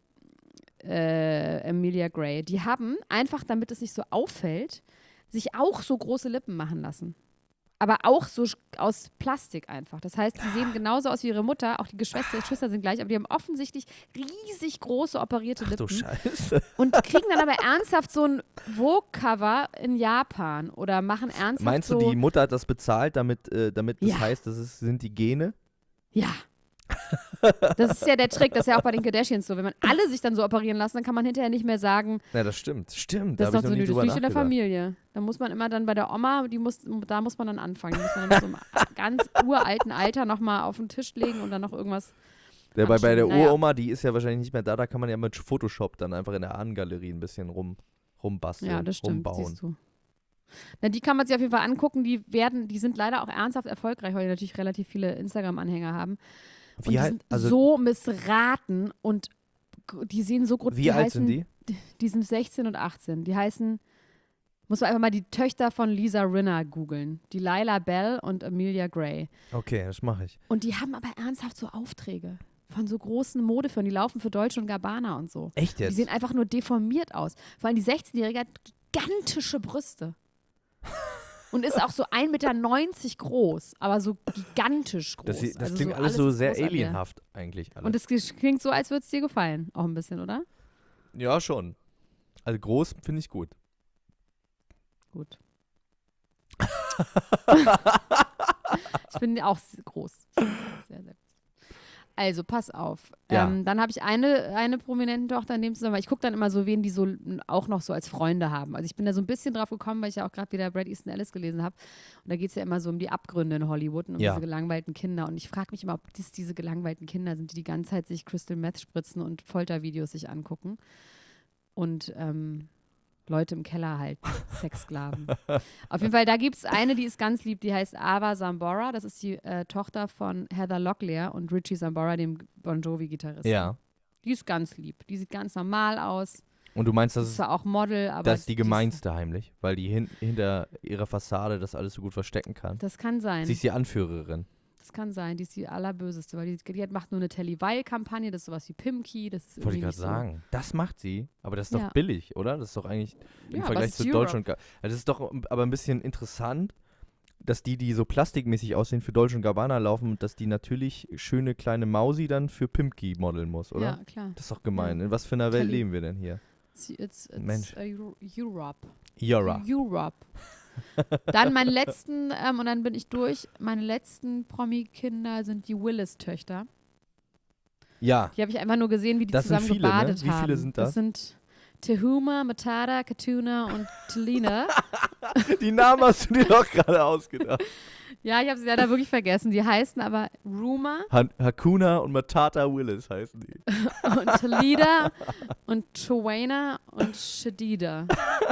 Amelia Gray. Die haben einfach, damit es nicht so auffällt, sich auch so große Lippen machen lassen. Aber auch so aus Plastik einfach. Das heißt, die sehen genauso aus wie ihre Mutter. Auch die Geschwister sind gleich, aber die haben offensichtlich riesig große operierte Ach Lippen. du Scheiße. Und kriegen dann aber ernsthaft so ein Vogue-Cover in Japan oder machen ernsthaft Meinst du, so, die Mutter hat das bezahlt, damit das Ja. heißt, sind die Gene? ja. Das ist ja der Trick, das ist ja auch bei den Kardashians so. Wenn man alle sich dann so operieren lassen, dann kann man hinterher nicht mehr sagen, Ja, das stimmt. Stimmt, das da ist habe doch ich so, noch nie das drüber liegt in der nachgedacht. Familie. Da muss man immer dann bei der Oma, da muss man dann anfangen. Die muss man dann mit so einem ganz uralten Alter nochmal auf den Tisch legen und dann noch irgendwas. Ja, bei der Naja. Uroma, die ist ja wahrscheinlich nicht mehr da kann man ja mit Photoshop dann einfach in der Ahnengalerie ein bisschen rumbasteln, Ja, das stimmt, rumbauen. siehst du. Na, die kann man sich auf jeden Fall angucken. Die sind leider auch ernsthaft erfolgreich, weil die natürlich relativ viele Instagram-Anhänger haben. Und die sind so missraten und die sehen so gut. Wie alt sind die? Die sind 16 und 18. Die heißen, muss man einfach mal die Töchter von Lisa Rinna googeln. Die Lila Bell und Amelia Gray. Okay, das mache ich. Und die haben aber ernsthaft so Aufträge von so großen Modefirmen. Die laufen für Dolce & Gabbana und so. Echt Die jetzt? sehen einfach nur deformiert aus. Vor allem die 16-Jährige hat gigantische Brüste. Und ist auch so 1,90 Meter groß, aber so gigantisch groß. Das Also klingt alles so ist sehr groß an der. alienhaft eigentlich. Alles. Und es klingt so, als würde es dir gefallen. Auch ein bisschen, oder? Ja, schon. Also groß finde ich gut. Gut. Ich bin auch groß. Sehr, sehr groß. Also, pass auf. Ja. Dann habe ich eine prominente Tochter in dem Zusammenhang. Ich gucke dann immer so, wen die so auch noch so als Freunde haben. Also ich bin da so ein bisschen drauf gekommen, weil ich ja auch gerade wieder Bret Easton Ellis gelesen habe. Und da geht es ja immer so um die Abgründe in Hollywood und um Ja. diese gelangweilten Kinder. Und ich frage mich immer, ob das diese gelangweilten Kinder sind, die die ganze Zeit sich Crystal Meth spritzen und Foltervideos sich angucken. Und Leute im Keller halten, Sexsklaven. Auf jeden Fall, da gibt es eine, die ist ganz lieb, die heißt Ava Zambora. Das ist die Tochter von Heather Locklear und Richie Zambora, dem Bon Jovi-Gitarristen. Ja. Die ist ganz lieb. Die sieht ganz normal aus. Und du meinst, Das das ist ist, zwar auch Model, aber das ist die gemeinste heimlich, weil die hinter ihrer Fassade das alles so gut verstecken kann. Das kann sein. Sie ist die Anführerin. Das kann sein. Die ist die allerböseste, weil die macht nur eine Telly Weil-Kampagne. Das ist sowas wie Pimki. Das ist Wollte irgendwie ich gerade nicht so. sagen. Das macht sie, aber das ist Ja. doch billig, oder? Das ist doch eigentlich im Ja, Vergleich was zu ist Deutschland. Also das ist doch aber ein bisschen interessant, dass die so plastikmäßig aussehen, für Dolce & Gabbana laufen und dass die natürlich schöne kleine Mausi dann für Pimki modeln muss, oder? Ja, klar. Das ist doch gemein. In was für einer Welt Kelly. leben wir denn hier? It's Mensch. Europe. Yara. Europe. Dann meine letzten, und dann bin ich durch, meine letzten Promi-Kinder sind die Willis-Töchter. Ja, Die habe ich einfach nur gesehen, wie die Das sind zusammen viele, ne? gebadet Wie haben. viele sind das? Das sind Tehuma, Matada, Katuna und Telina. die Namen hast du dir doch gerade ausgedacht. Ja, ich habe sie leider wirklich vergessen. Die heißen aber Ruma Hakuna und Matata Willis heißen die. und Talida und Joanna und Shadida.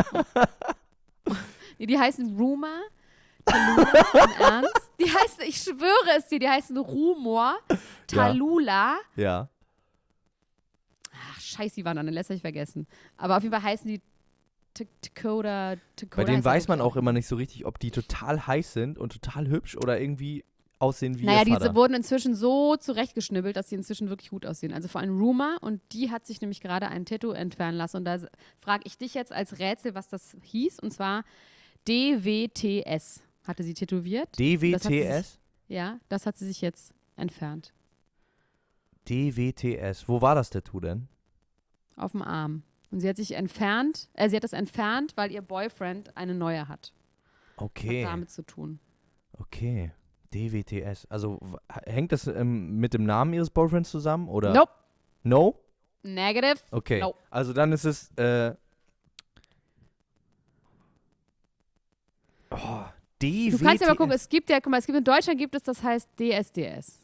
Nee, die heißen Ruma, Talula, im Ernst. Die heißen, ich schwöre es dir, die heißen Rumor, Talula. Ja. Ach, scheiße, die waren an den letzten, habe ich vergessen. Aber auf jeden Fall heißen die Dakota. Bei denen heißt weiß man das auch immer nicht so richtig, ob die total heiß sind und total hübsch oder irgendwie aussehen wie Naja, ihr Vater. diese wurden inzwischen so zurechtgeschnibbelt, dass sie inzwischen wirklich gut aussehen. Also vor allem Ruma, und die hat sich nämlich gerade ein Tattoo entfernen lassen. Und da frage ich dich jetzt als Rätsel, was das hieß. Und zwar DWTS hatte sie tätowiert. DWTS? Ja, das hat sie sich jetzt entfernt. DWTS. Wo war das Tattoo denn? Auf dem Arm. Und sie hat sich sie hat das entfernt, weil ihr Boyfriend eine neue hat. Okay. Hat damit zu tun. Okay. DWTS. Also hängt das mit dem Namen ihres Boyfriends zusammen? Oder? Nope. No? Negative. Okay. Nope. Also dann ist es DWTS. Du kannst ja mal gucken, es gibt in Deutschland gibt es, das heißt DSDS.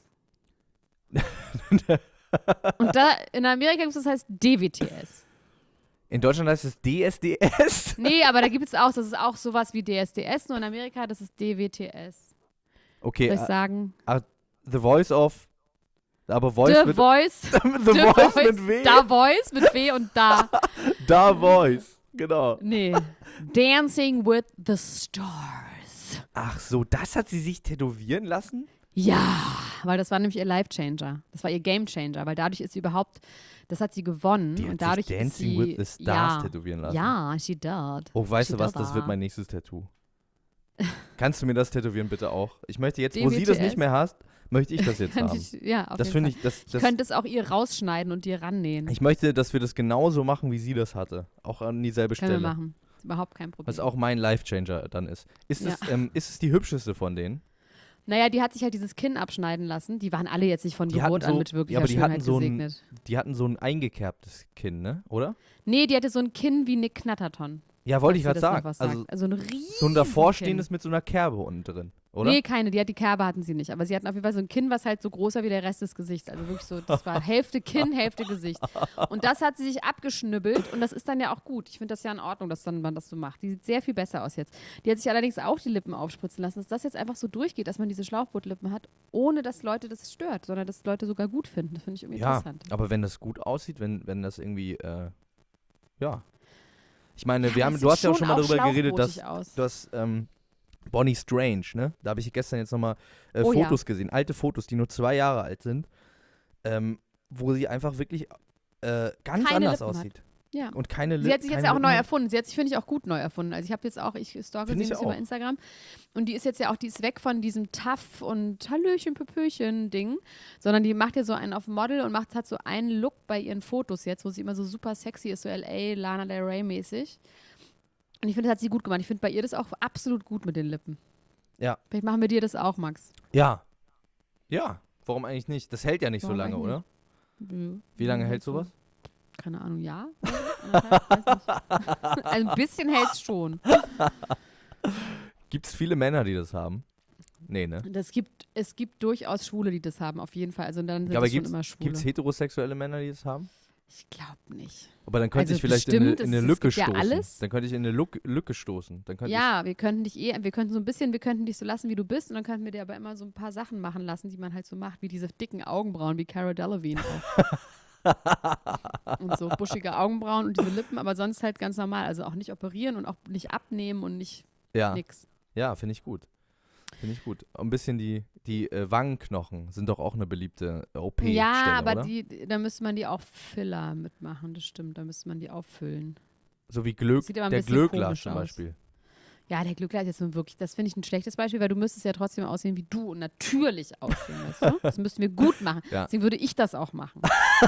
Und da in Amerika gibt es, das heißt DWTS. In Deutschland heißt es DSDS? Nee, aber da gibt es auch, das ist auch sowas wie DSDS, nur in Amerika, das ist DWTS. Okay. Soll ich sagen? The Voice of. Aber Voice The mit. Voice. The Voice mit W. Da Voice mit W und da. Da Voice. Genau. Nee. Dancing with the Stars. Ach so, das hat sie sich tätowieren lassen? Ja, weil das war nämlich ihr Life-Changer. Das war ihr Game-Changer, weil dadurch ist sie überhaupt, das hat sie gewonnen. Die und hat dadurch sich Dancing ist sie, with the Stars ja, tätowieren lassen. Ja, she did. Oh, weißt She du was? did Das wird that. mein nächstes Tattoo. Kannst du mir das tätowieren bitte auch? Ich möchte jetzt, wo sie das DWTS. nicht mehr hast, möchte ich das jetzt Könnte haben. ich, ja, auf Das jeden finde Fall. ich, das, Ich könnte es auch ihr rausschneiden und dir rannähen. ich möchte, dass wir das genauso machen, wie sie das hatte. Auch an dieselbe Können wir Stelle. machen. Ist überhaupt kein Problem. Was auch mein Life-Changer dann ist. Ist, Ja. es die hübscheste von denen? Naja, die hat sich halt dieses Kinn abschneiden lassen. Die waren alle jetzt nicht von Die Geburt hatten so- an mit wirklicher ja, aber die hatten Schönheit so ein- gesegnet. Die hatten so ein eingekerbtes Kinn, ne? Oder? Nee, die hatte so ein Kinn wie Nick Knatterton. Ja, wollte ich falls gerade dir das sagen. noch was sagt. Also ein riesen so ein davorstehendes Kinn. mit so einer Kerbe unten drin, oder? Nee, keine. Die Kerbe hatten sie nicht. Aber sie hatten auf jeden Fall so ein Kinn, was halt so groß war wie der Rest des Gesichts. Also wirklich so, das war Hälfte Kinn, Hälfte Gesicht. Und das hat sie sich abgeschnibbelt und das ist dann ja auch gut. Ich finde das ja in Ordnung, dass dann man das so macht. Die sieht sehr viel besser aus jetzt. Die hat sich allerdings auch die Lippen aufspritzen lassen, dass das jetzt einfach so durchgeht, dass man diese Schlauchbootlippen hat, ohne dass Leute das stört, sondern dass Leute sogar gut finden. Das finde ich irgendwie Ja, interessant. aber wenn das gut aussieht, wenn das irgendwie, ja. Ich meine, Ja, das du sieht hast ja auch schon mal darüber geredet, dass schlauchbootig aus. Bonnie Strange, ne? Da habe ich gestern jetzt nochmal Oh ja. Fotos gesehen, alte Fotos, die nur 2 Jahre alt sind, wo sie einfach wirklich ganz Keine anders Lippen hat. aussieht. Ja. Und keine Sie hat sich jetzt keine ja auch neu Lippen. erfunden. Sie hat sich, finde ich, auch gut neu erfunden. Also ich habe jetzt auch, ich stalke Finde sie ich ein bisschen auch. bei Instagram. Und die ist jetzt ja auch, die ist weg von diesem Tough und Hallöchen, Pöpöchen Ding, sondern die macht ja so einen auf Model und hat so einen Look bei ihren Fotos jetzt, wo sie immer so super sexy ist, so L.A., Lana Del Rey mäßig. Und ich finde, das hat sie gut gemacht. Ich finde bei ihr das auch absolut gut mit den Lippen. Ja. Vielleicht machen wir dir das auch, Max. Ja. Ja, warum eigentlich nicht? Das hält ja nicht Warum so lange, eigentlich oder? Nö. Wie lange Nö, hält so. sowas? Keine Ahnung, ja? Anderthalb, weiß nicht. Also ein bisschen hält es schon. Gibt es viele Männer, die das haben? Nee, ne? Es gibt durchaus Schwule, die das haben, auf jeden Fall. Also dann sind Aber das schon immer Schwule. Gibt es heterosexuelle Männer, die das haben? Ich glaube nicht. Aber dann könnte Also ich vielleicht bestimmt, in eine es Lücke gibt ja stoßen. alles. Dann könnte ich in eine Lücke stoßen. Dann könnte Ja, wir könnten dich so lassen, wie du bist, und dann könnten wir dir aber immer so ein paar Sachen machen lassen, die man halt so macht, wie diese dicken Augenbrauen, wie Cara Delevingne auch. Und so buschige Augenbrauen und diese Lippen, aber sonst halt ganz normal. Also auch nicht operieren und auch nicht abnehmen und nicht ja. nix. Ja, finde ich gut. Finde ich gut. Ein bisschen die Wangenknochen sind doch auch eine beliebte OP-Stelle, Ja, aber oder? da müsste man die auch Filler mitmachen, das stimmt. Da müsste man die auffüllen. So wie Sieht aber ein der bisschen Glöckler komisch zum aus. Beispiel. Ja, der Glückler ist jetzt nun wirklich, das finde ich ein schlechtes Beispiel, weil du müsstest ja trotzdem aussehen wie du und natürlich aussehen, weißt du? Das müssten wir gut machen. Ja. Deswegen würde ich das auch machen.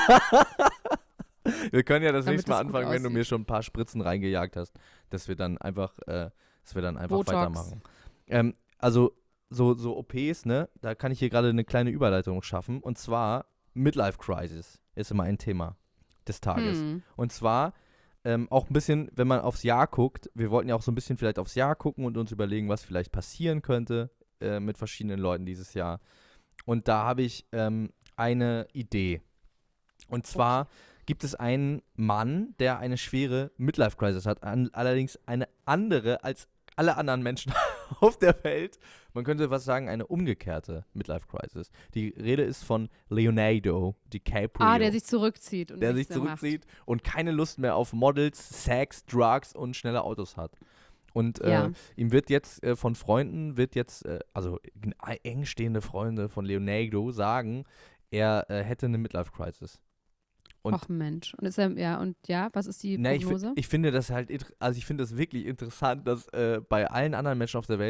Wir können ja das Damit nächste Mal das gut anfangen, wenn du aussieht. mir schon ein paar Spritzen reingejagt hast, dass wir dann einfach Botox. weitermachen. Also so OPs, ne? Da kann ich hier gerade eine kleine Überleitung schaffen. Und zwar Midlife Crisis ist immer ein Thema des Tages. Und zwar auch ein bisschen, wenn man aufs Jahr guckt, wir wollten ja auch so ein bisschen vielleicht aufs Jahr gucken und uns überlegen, was vielleicht passieren könnte mit verschiedenen Leuten dieses Jahr. Und da habe ich eine Idee. Und zwar gibt es einen Mann, der eine schwere Midlife-Crisis hat, allerdings eine andere als alle anderen Menschen auf der Welt. Man könnte was sagen, eine umgekehrte Midlife-Crisis. Die Rede ist von Leonardo DiCaprio. Der sich zurückzieht. Und der sich nichts mehr macht. zurückzieht und keine Lust mehr auf Models, Sex, Drugs und schnelle Autos hat. Und Ja. ihm wird jetzt von Freunden, also eng stehende Freunde von Leonardo sagen, er hätte eine Midlife-Crisis. Und Ach Mensch. Und ist er, was ist die na, Prognose? ich finde das halt, also ich finde das wirklich interessant, dass bei allen anderen Menschen auf der Welt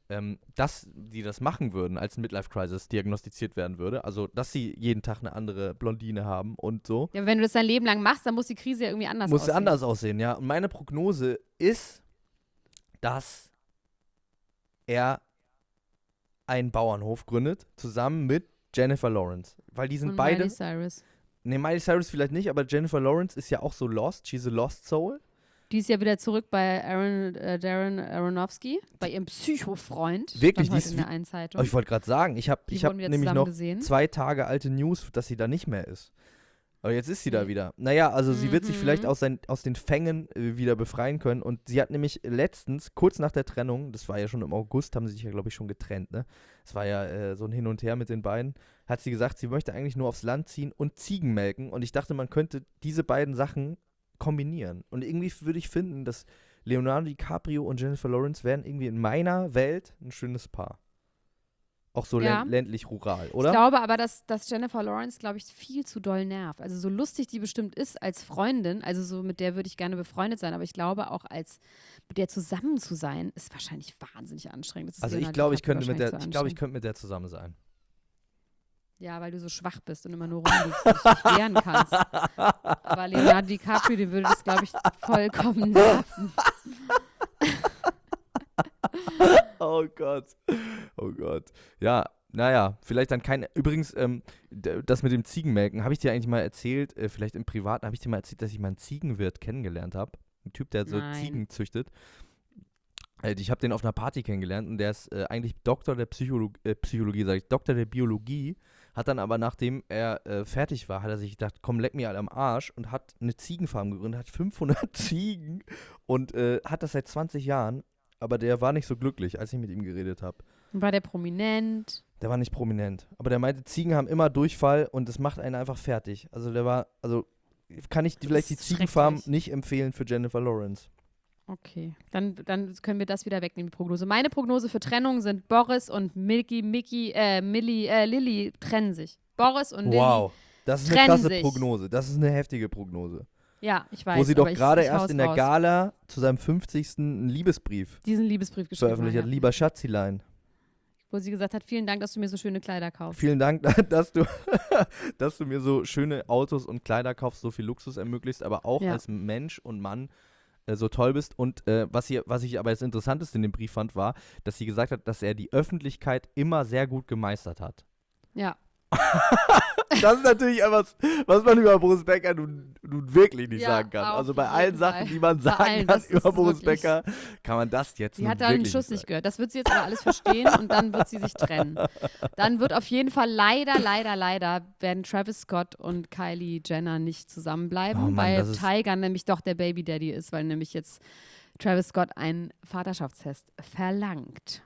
dass die das machen würden, als Midlife-Crisis diagnostiziert werden würde. Also, dass sie jeden Tag eine andere Blondine haben und so. Ja, wenn du das dein Leben lang machst, dann muss die Krise ja irgendwie anders Muss aussehen. anders aussehen, ja. Und meine Prognose ist, dass er einen Bauernhof gründet, zusammen mit Jennifer Lawrence. Weil die sind Und beide. Miley Cyrus. Ne, Miley Cyrus vielleicht nicht, aber Jennifer Lawrence ist ja auch so lost. She's a lost soul. Die ist ja wieder zurück bei Darren Aronofsky, bei ihrem Psycho-Freund. Wirklich, stand die heute ist in der einen Zeitung. Oh, ich wollte gerade sagen, ich hab Die wurden wieder nämlich zusammen noch gesehen. 2 Tage alte News, dass sie da nicht mehr ist. Aber jetzt ist sie da Nee. wieder. Naja, also sie wird sich vielleicht Mhm. aus den Fängen wieder befreien können. Und sie hat nämlich letztens, kurz nach der Trennung, das war ja schon im August, haben sie sich ja, glaube ich, schon getrennt, ne? Es war ja so ein Hin und Her mit den beiden. Hat sie gesagt, sie möchte eigentlich nur aufs Land ziehen und Ziegen melken. Und ich dachte, man könnte diese beiden Sachen kombinieren. Und irgendwie würde ich finden, dass Leonardo DiCaprio und Jennifer Lawrence wären irgendwie in meiner Welt ein schönes Paar. Auch so Ja. ländlich-rural, oder? Ich glaube aber, dass Jennifer Lawrence, glaube ich, viel zu doll nervt. Also so lustig die bestimmt ist als Freundin, also so mit der würde ich gerne befreundet sein, aber ich glaube auch mit der zusammen zu sein, ist wahrscheinlich wahnsinnig anstrengend. Das ist Also ich Leonardo glaube, ich DiCaprio könnte wahrscheinlich zu anstrengend. mit der zusammen sein. Ja, weil du so schwach bist und immer nur rumliegst und dich nicht wehren kannst. Aber Leonardo DiCaprio, dem würde das, glaube ich, vollkommen nerven. Oh Gott. Oh Gott. Ja, naja, vielleicht dann keine. Übrigens, das mit dem Ziegenmelken, habe ich dir eigentlich mal erzählt, vielleicht im Privaten, habe ich dir mal erzählt, dass ich mal einen Ziegenwirt kennengelernt habe. Ein Typ, der so Nein. Ziegen züchtet. Ich habe den auf einer Party kennengelernt und der ist eigentlich Doktor der Doktor der Biologie. Hat dann aber, nachdem er fertig war, hat er sich gedacht, komm, leck mir alle am Arsch und hat eine Ziegenfarm gegründet, hat 500 Ziegen und hat das seit 20 Jahren. Aber der war nicht so glücklich, als ich mit ihm geredet habe. War der prominent? Der war nicht prominent. Aber der meinte, Ziegen haben immer Durchfall und das macht einen einfach fertig. Also kann ich vielleicht die ist Ziegenfarm schrecklich. nicht empfehlen für Jennifer Lawrence. Okay, dann können wir das wieder wegnehmen, die Prognose. Meine Prognose für Trennung sind Boris und Lilly trennen sich. Boris und Wow, das ist eine trennen krasse sich. Prognose. Das ist eine heftige Prognose. Lilly. Ja, ich weiß. Wo sie doch aber gerade ich erst hau's in der raus. Gala zu seinem 50. einen Liebesbrief Diesen Liebesbrief geschrieben veröffentlicht hat. hat. Lieber Schatzilein, Wo sie gesagt hat, vielen Dank, dass du mir so schöne Kleider kaufst. vielen Dank, dass du mir so schöne Autos und Kleider kaufst, so viel Luxus ermöglicht, aber auch Ja. als Mensch und Mann so toll bist. Und was ich aber das Interessanteste in dem Brief fand, war, dass sie gesagt hat, dass er die Öffentlichkeit immer sehr gut gemeistert hat. Ja. Das ist natürlich etwas, was man über Boris Becker nun wirklich nicht Ja, sagen kann. auf Also bei jeden allen Sachen, Fall. die man Bei sagen allen, kann das über ist Boris wirklich- Becker, kann man das jetzt Sie nun hat da einen wirklich Schuss nicht nicht gehört. Das wird sie jetzt aber alles verstehen und dann wird sie sich trennen. Dann wird auf jeden Fall leider werden Travis Scott und Kylie Jenner nicht zusammenbleiben, Oh Mann, weil das ist- Tiger nämlich doch der Baby Daddy ist, weil nämlich jetzt Travis Scott einen Vaterschaftstest verlangt.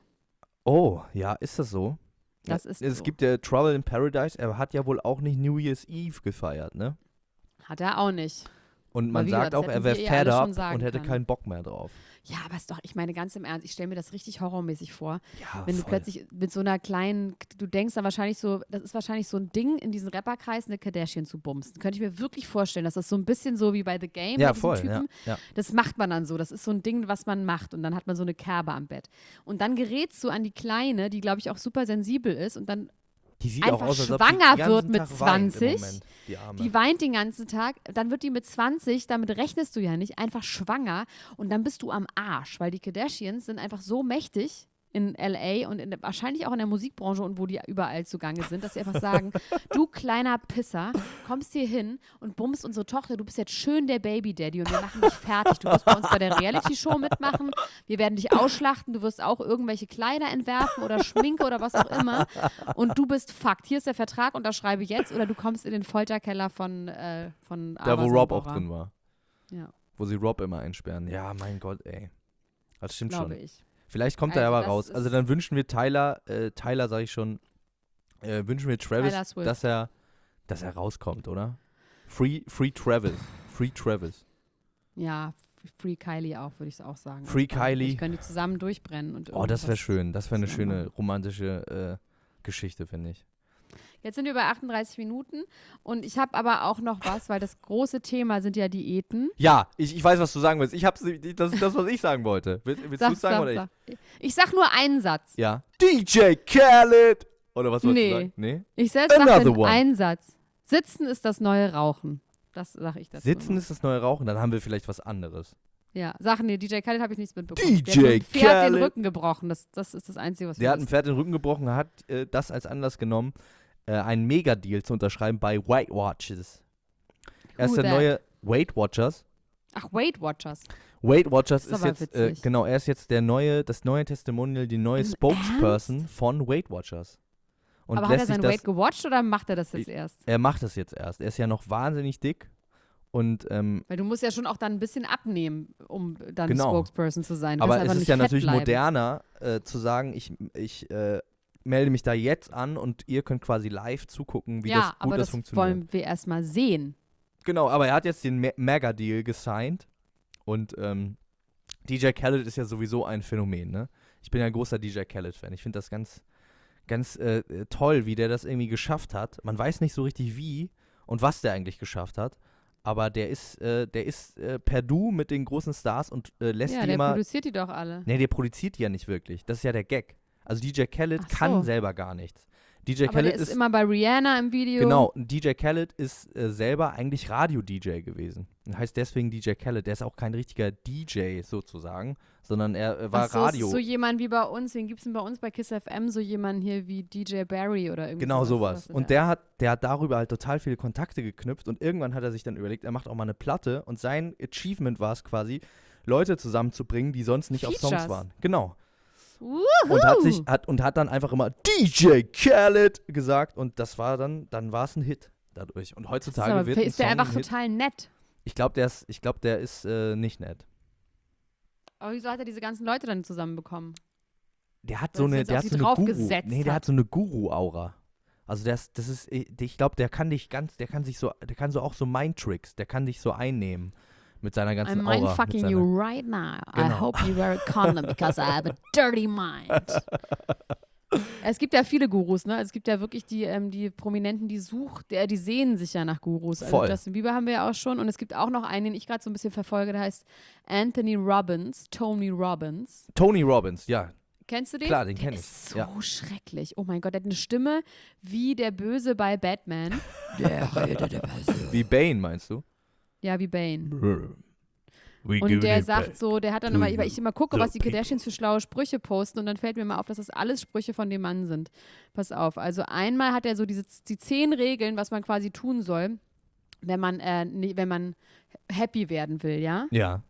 Oh, ja, ist das so? Das ist Es so. gibt ja Trouble in Paradise, er hat ja wohl auch nicht New Year's Eve gefeiert, ne? Hat er auch nicht. Und man wie sagt gesagt, das auch, er hätten wäre wir fed alle schon up sagen und hätte können. keinen Bock mehr drauf. Ja, aber ist doch, ich meine ganz im Ernst, ich stelle mir das richtig horrormäßig vor, Ja, wenn du voll. plötzlich mit so einer kleinen, du denkst dann wahrscheinlich so, das ist wahrscheinlich so ein Ding, in diesen Rapperkreis eine Kardashian zu bumsen. Könnte ich mir wirklich vorstellen, dass das so ein bisschen so wie bei The Game, Ja, bei diesem voll, Typen, ja. das macht man dann so. Das ist so ein Ding, was man macht und dann hat man so eine Kerbe am Bett. Und dann gerätst du an die Kleine, die, glaube ich, auch super sensibel ist und dann Die sieht einfach auch aus, als ob sie schwanger den ganzen wird mit Tag weint im 20. Moment, die Arme. die weint den ganzen Tag, dann wird die mit 20, damit rechnest du ja nicht, einfach schwanger und dann bist du am Arsch, weil die Kardashians sind einfach so mächtig in L.A. und wahrscheinlich auch in der Musikbranche und wo die überall zugange sind, dass sie einfach sagen, du kleiner Pisser, kommst hier hin und bummst unsere Tochter, du bist jetzt schön der Baby-Daddy und wir machen dich fertig. Du wirst bei uns bei der Reality-Show mitmachen, wir werden dich ausschlachten, du wirst auch irgendwelche Kleider entwerfen oder Schminke oder was auch immer und du bist fucked. Hier ist der Vertrag, unterschreibe jetzt oder du kommst in den Folterkeller von Da, wo Amazon Rob auch Bora. drin war. Ja, Wo sie Rob immer einsperren. Ja, mein Gott, ey. Das stimmt glaube schon. ich. Vielleicht kommt er Also aber das raus. Also ist- dann wünschen wir Tyler sage ich schon, wünschen wir Travis, Tyler Swift. dass er rauskommt, oder? Free Travis. Free Travis. Ja, Free Kylie auch, würde ich es auch sagen. Free Also beide. Kylie. Ich könnte die zusammen durchbrennen. Und Oh, das wäre irgendwas schön. Das wäre eine zusammen schöne romantische Geschichte, finde ich. Jetzt sind wir bei 38 Minuten und ich habe aber auch noch was, weil das große Thema sind ja Diäten. Ja, ich weiß, was du sagen willst. Das ist das, was ich sagen wollte. Willst du es sagen oder ich? Ich sag nur einen Satz. Ja. DJ Khaled! Oder was wolltest du sagen? Nee. Ich selbst sage Another one. einen Satz. Sitzen ist das neue Rauchen. Das sage ich dazu. Sitzen immer. ist das neue Rauchen, dann haben wir vielleicht was anderes. Ja, Sachen, nee, DJ Khaled habe ich nichts mitbekommen. DJ Der hat dem Pferd den Khaled. Rücken gebrochen. Das ist das Einzige, was Der wir hat ein Pferd den Rücken gebrochen, hat das als Anlass genommen, einen Mega-Deal zu unterschreiben bei Weight Watchers. Er ist Who der that? neue Weight Watchers. Ach, Weight Watchers. Weight Watchers Das ist ist aber jetzt, witzig. genau, er ist jetzt das neue Testimonial, die neue Im Spokesperson von Weight Watchers. Und Aber hat er lässt sich sein das, Weight gewatcht oder macht er das jetzt erst? er macht das jetzt erst. Er ist ja noch wahnsinnig dick und Weil du musst ja schon auch dann ein bisschen abnehmen, um dann Genau. Spokesperson zu sein. Du aber willst es einfach ist nicht ja fett natürlich bleiben. moderner zu sagen, ich melde mich da jetzt an und ihr könnt quasi live zugucken, wie Ja, aber das das funktioniert. wollen wir erstmal sehen. Genau, aber er hat jetzt den Mega-Deal gesigned und DJ Khaled ist ja sowieso ein Phänomen, ne? Ich bin ja ein großer DJ Khaled-Fan. Ich finde das ganz toll, wie der das irgendwie geschafft hat. Man weiß nicht so richtig wie und was der eigentlich geschafft hat, aber der ist per Du mit den großen Stars und lässt Ja, die der immer. produziert die doch alle. Nee, der produziert die ja nicht wirklich. Das ist ja der Gag. Also DJ Khaled Ach so. kann selber gar nichts. DJ Aber Khaled der ist immer bei Rihanna im Video. Genau, DJ Khaled ist selber eigentlich Radio-DJ gewesen. Heißt deswegen DJ Khaled. Der ist auch kein richtiger DJ sozusagen, sondern er war Ach so, Radio. ist so jemand wie bei uns, den gibt es bei uns bei KISS FM, so jemanden hier wie DJ Barry oder irgendwie Genau sowas. in Und der hat darüber halt total viele Kontakte geknüpft und irgendwann hat er sich dann überlegt, er macht auch mal eine Platte und sein Achievement war es quasi, Leute zusammenzubringen, die sonst nicht auf Songs Features. waren. Genau. Wuhu! Und hat dann einfach immer DJ Khaled gesagt und das war dann war es ein Hit dadurch. Und heutzutage wird ein ist der Song einfach ein Hit. total nett. Ich glaube, der ist nicht nett. Aber wieso hat er diese ganzen Leute dann zusammenbekommen? Der hat Weil so es eine, jetzt der auf hat sie so eine drauf Guru. gesetzt Nee, der hat. hat so eine Guru-Aura. Also ich glaube, der kann so auch so Mind-Tricks, der kann dich so einnehmen mit seiner ganzen I'm Aura. mindfucking mit you seiner- right now. I Genau. hope you wear a condom because I have a dirty mind. Es gibt ja viele Gurus, ne? Es gibt ja wirklich die Prominenten, die sehen sich ja nach Gurus. Also Voll. Justin Bieber haben wir ja auch schon. Und es gibt auch noch einen, den ich gerade so ein bisschen verfolge, der heißt Tony Robbins. Tony Robbins, ja. Kennst du den? Klar, den Der kenn ich. ist so Ja. schrecklich. Oh mein Gott, der hat eine Stimme wie der Böse bei Batman. Wie Bane, meinst du? Ja, wie Bane. Und der sagt so, der hat dann immer, weil ich immer gucke, was die Kardashians für schlaue Sprüche posten und dann fällt mir mal auf, dass das alles Sprüche von dem Mann sind. Pass auf, also einmal hat er so die 10 Regeln, was man quasi tun soll, wenn man happy werden will, ja? Ja.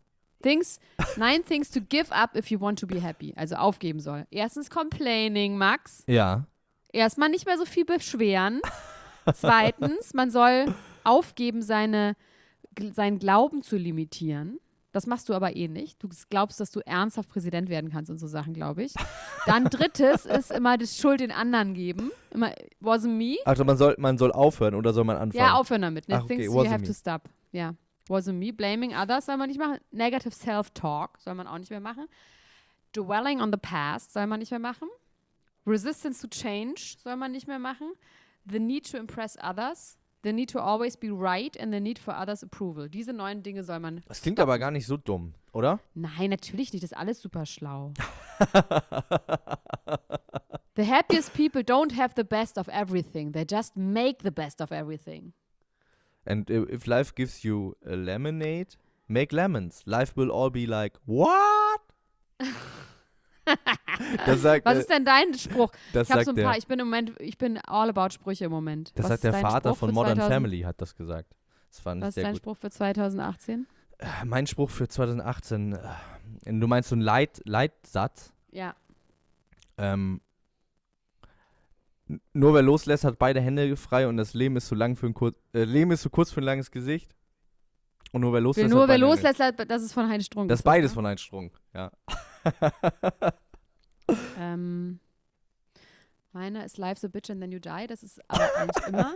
9 things to give up if you want to be happy, also aufgeben soll. Erstens complaining, Max. Ja. Erstmal nicht mehr so viel beschweren. Zweitens, man soll aufgeben, seinen Glauben zu limitieren. Das machst du aber eh nicht. Du glaubst, dass du ernsthaft Präsident werden kannst und so Sachen, glaube ich. Dann drittes ist immer das Schuld den anderen geben. Immer, wasn't me. Also man soll aufhören oder soll man anfangen? Ja, aufhören damit. Ach, okay, Things you wasn't have me. to stop. Ja. Wasn't me. Blaming others soll man nicht machen. Negative Self-Talk soll man auch nicht mehr machen. Dwelling on the past soll man nicht mehr machen. Resistance to change soll man nicht mehr machen. The need to impress others. The need to always be right and the need for others' approval. Diese 9 Dinge soll man. Das klingt aber gar nicht so dumm, oder? Nein, natürlich nicht. Das ist alles super schlau. The happiest people don't have the best of everything. They just make the best of everything. And if life gives you a lemonade, make lemons. Life will all be like, what? Das sagt, Was ist denn dein Spruch? das Ich habe sagt so ein der, paar, ich bin all about Sprüche im Moment. das Was sagt ist der dein Vater Spruch von für Modern 2000 Family, hat das gesagt. Das fand Was ich ist sehr dein gut. Spruch für 2018? Mein Spruch für 2018, du meinst so einen Leitsatz? Ja. Nur wer loslässt, hat beide Hände frei und das Leben ist zu kurz für ein langes Gesicht. Und nur wer loslässt, Nur hat wer beide Hände. loslässt, das ist von Heinz Strunk. Das ist beides von Heinz Strunk, ja. Meiner ist Life's a Bitch and then you die. Das ist aber eigentlich immer.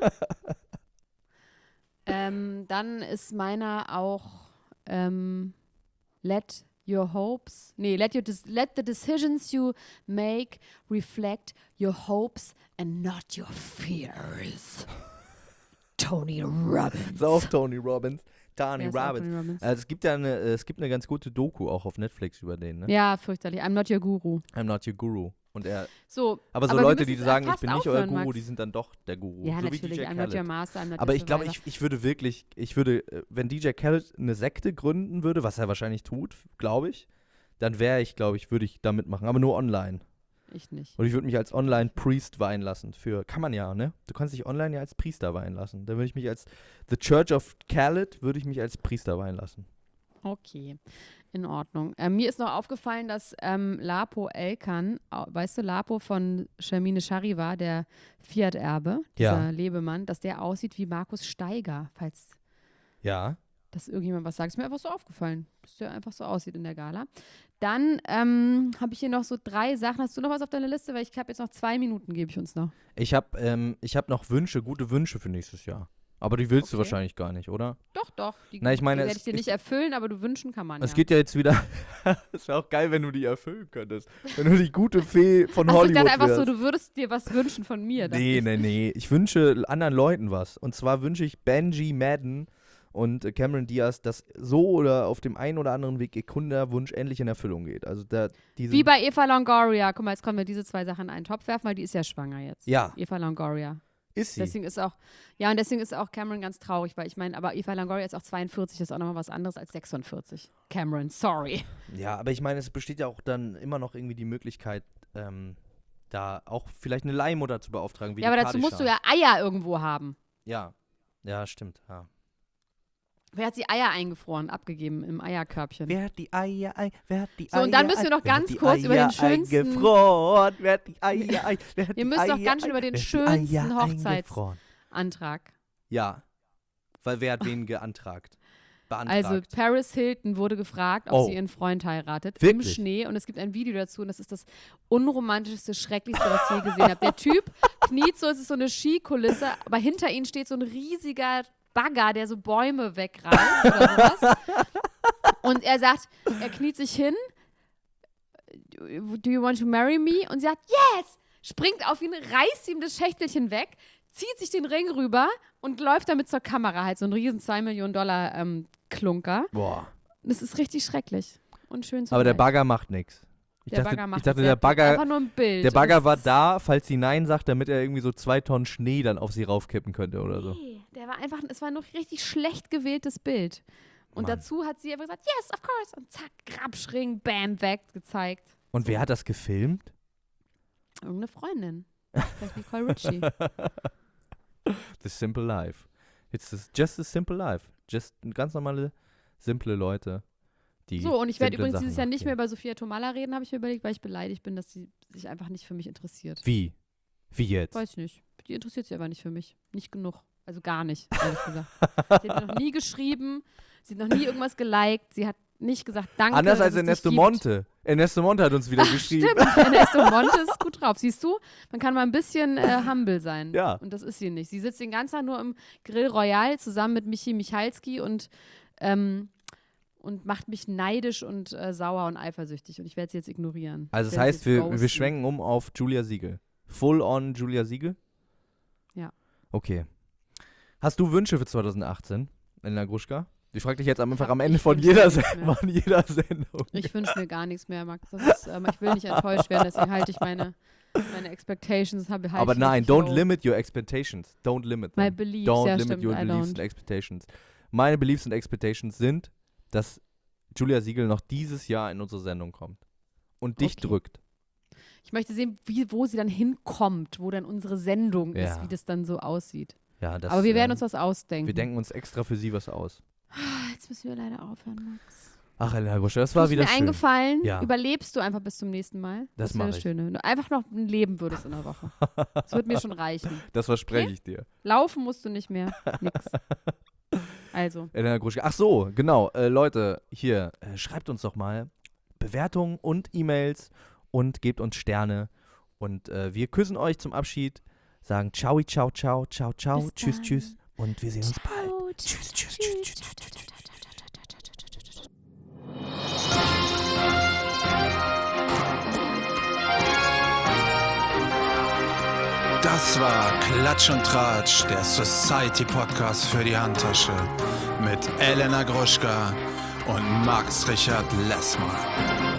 Dann ist meiner auch Let your hopes. Nee, let the decisions you make reflect your hopes and not your fears. Tony Robbins. So auf Tony Robbins. Tony Ja, ist auch Robbins. Tony Robbins. Also es gibt eine ganz gute Doku auch auf Netflix über den, ne? Ja, fürchterlich. I'm not your guru. I'm not your guru. Und So, aber wir Leute, müssen die sagen, ich fast bin nicht euer aufhören, Guru, Max. die sind dann doch der Guru. Ja, so wie natürlich. DJ I'm not your Khaled. master, I'm not Aber your ich glaube, survivor. ich würde, wenn DJ Khaled eine Sekte gründen würde, was er wahrscheinlich tut, glaube ich, dann würde ich da mitmachen, aber nur online. Ich nicht. Und ich würde mich als Online-Priest weihen lassen. Kann man ja, ne? Du kannst dich online ja als Priester weihen lassen. Da würde ich mich als The Church of Khaled würde ich mich als Priester weihen lassen. Okay, in Ordnung. Mir ist noch aufgefallen, dass Lapo Elkan, weißt du, Lapo von Shermine Charivar, der Fiat-Erbe, dieser Lebemann, dass der aussieht wie Markus Steiger, falls Ja. das irgendjemand was sagt. Ist mir einfach so aufgefallen, dass der einfach so aussieht in der Gala. Dann habe ich hier noch so 3 Sachen. Hast du noch was auf deiner Liste? Weil ich habe jetzt noch 2 Minuten, gebe ich uns noch. Ich hab noch gute Wünsche für nächstes Jahr. Aber die willst du Okay. wahrscheinlich gar nicht, oder? Doch. Die, Na, ich meine, die werde ich dir nicht erfüllen, aber du wünschen kann man Es ja. geht ja jetzt wieder. Es wäre auch geil, wenn du die erfüllen könntest. Wenn du die gute Fee von Achso, ich Hollywood dachte einfach wärst. so, du würdest dir was wünschen von mir. dachte ich. Nee. Ich wünsche anderen Leuten was. Und zwar wünsche ich Benji Madden und Cameron Diaz, dass so oder auf dem einen oder anderen Weg ihr Kundenwunsch endlich in Erfüllung geht. Also Wie bei Eva Longoria. Guck mal, jetzt können wir diese 2 Sachen in einen Topf werfen, weil die ist ja schwanger jetzt. Ja. Eva Longoria. Ist sie. Deswegen ist auch Cameron ganz traurig, weil ich meine, aber Eva Longoria ist auch 42, das ist auch nochmal was anderes als 46. Cameron, sorry. Ja, aber ich meine, es besteht ja auch dann immer noch irgendwie die Möglichkeit, da auch vielleicht eine Leihmutter zu beauftragen. Wie Ja, die aber dazu musst du Kardashian. ja Eier irgendwo haben. Ja, stimmt. Ja. Wer hat die Eier eingefroren, abgegeben im Eierkörbchen? Wer hat die Eier So, und dann müssen wir noch ganz kurz über den schönsten... eingefroren? Wer hat die Eier ein? Wer hat Wir die müssen doch Eier ganz schön über den wer hat die schönsten Eier eingefroren? Hochzeitsantrag. Ja, weil wer hat wen beantragt? Also Paris Hilton wurde gefragt, ob Oh. sie ihren Freund heiratet. Wirklich? Im Schnee. Und es gibt ein Video dazu und das ist das unromantischste, schrecklichste, was ich je gesehen habe. Der Typ kniet so, es ist so eine Skikulisse, aber hinter ihnen steht so ein riesiger Bagger, der so Bäume wegreißt oder sowas. Und er sagt, er kniet sich hin, do you want to marry me? Und sie sagt, yes! Springt auf ihn, reißt ihm das Schächtelchen weg, zieht sich den Ring rüber und läuft damit zur Kamera, halt so ein riesen $2 Millionen Klunker. Boah. Das ist richtig schrecklich und schön zu Aber der sehen. Bagger macht nichts. Ich Der dachte, Bagger macht ich dachte das. der Bagger, einfach nur ein Bild. der Bagger Und war das- da, falls sie Nein sagt, damit er irgendwie so 2 Tonnen Schnee dann auf sie raufkippen könnte oder so. Nee, der war einfach, es war noch richtig schlecht gewähltes Bild. Und Mann. dazu hat sie einfach gesagt, yes, of course. Und zack, Grabschring, bam, weg, gezeigt. Und wer hat das gefilmt? Irgendeine Freundin. Vielleicht Nicole Richie. The Simple Life. Just a simple life. Just ganz normale, simple Leute, die So, und ich werde simplen übrigens dieses Sachen Jahr nicht mehr nachgehen. über Sophia Tomala reden, habe ich mir überlegt, weil ich beleidigt bin, dass sie sich einfach nicht für mich interessiert. Wie? Wie jetzt? Weiß nicht. Die interessiert sich aber nicht für mich. Nicht genug. Also gar nicht, ehrlich gesagt. Sie hat mir noch nie geschrieben, sie hat noch nie irgendwas geliked, sie hat nicht gesagt, danke. Anders dass als es dich Ernesto gibt. Monte. Ernesto Monte hat uns wieder geschrieben. Stimmt, Ernesto Monte ist gut drauf. Siehst du, man kann mal ein bisschen humble sein. Ja. Und das ist sie nicht. Sie sitzt den ganzen Tag nur im Grill Royal zusammen mit Michi Michalski und macht mich neidisch und sauer und eifersüchtig. Und ich werde sie jetzt ignorieren. Also das Ich werde heißt, sie jetzt wir ghosten. schwenken um auf Julia Siegel. Full on Julia Siegel? Ja. Okay. Hast du Wünsche für 2018, Elena Gruschka? Ich frage dich jetzt einfach am Ende ich von wünsche jeder, mir nichts mehr. von jeder Sendung. Ich wünsche mir gar nichts mehr, Max. Das ist, ich will nicht enttäuscht werden, deswegen halte ich meine Expectations. Aber nein, don't limit your expectations. Don't limit them. My beliefs, Don't ja, limit stimmt, your I beliefs don't. and expectations. Meine Beliefs und Expectations sind, dass Julia Siegel noch dieses Jahr in unsere Sendung kommt und dich Okay. drückt. Ich möchte sehen, wo sie dann hinkommt, wo dann unsere Sendung ist, Ja. wie das dann so aussieht. Ja, das, Aber wir werden uns was ausdenken. wir denken uns extra für sie was aus. Jetzt müssen wir leider aufhören, Max. Ach, Elena Gruschka, das war Ist wieder mir schön. eingefallen, Ja. überlebst du einfach bis zum nächsten Mal. Das wäre mach das ich. Schöne. Wenn du einfach noch ein Leben würdest in der Woche. Das wird mir schon reichen. Das verspreche ich dir. Laufen musst du nicht mehr. Nix. Also, Elena Gruschka. Ach so, genau. Leute, hier, schreibt uns doch mal Bewertungen und E-Mails und gebt uns Sterne. Und wir küssen euch zum Abschied, sagen ciao, ciao, ciao, ciao, ciao, Bis tschüss, dann. tschüss. Und wir sehen uns bald. ciao, Tschüss, tschüss, tschüss, tschüss, tschüss, tschüss, tschüss, tschüss, tschüss. Das war Klatsch und Tratsch, der Society-Podcast für die Handtasche mit Elena Gruschka und Max Richard Lessmann.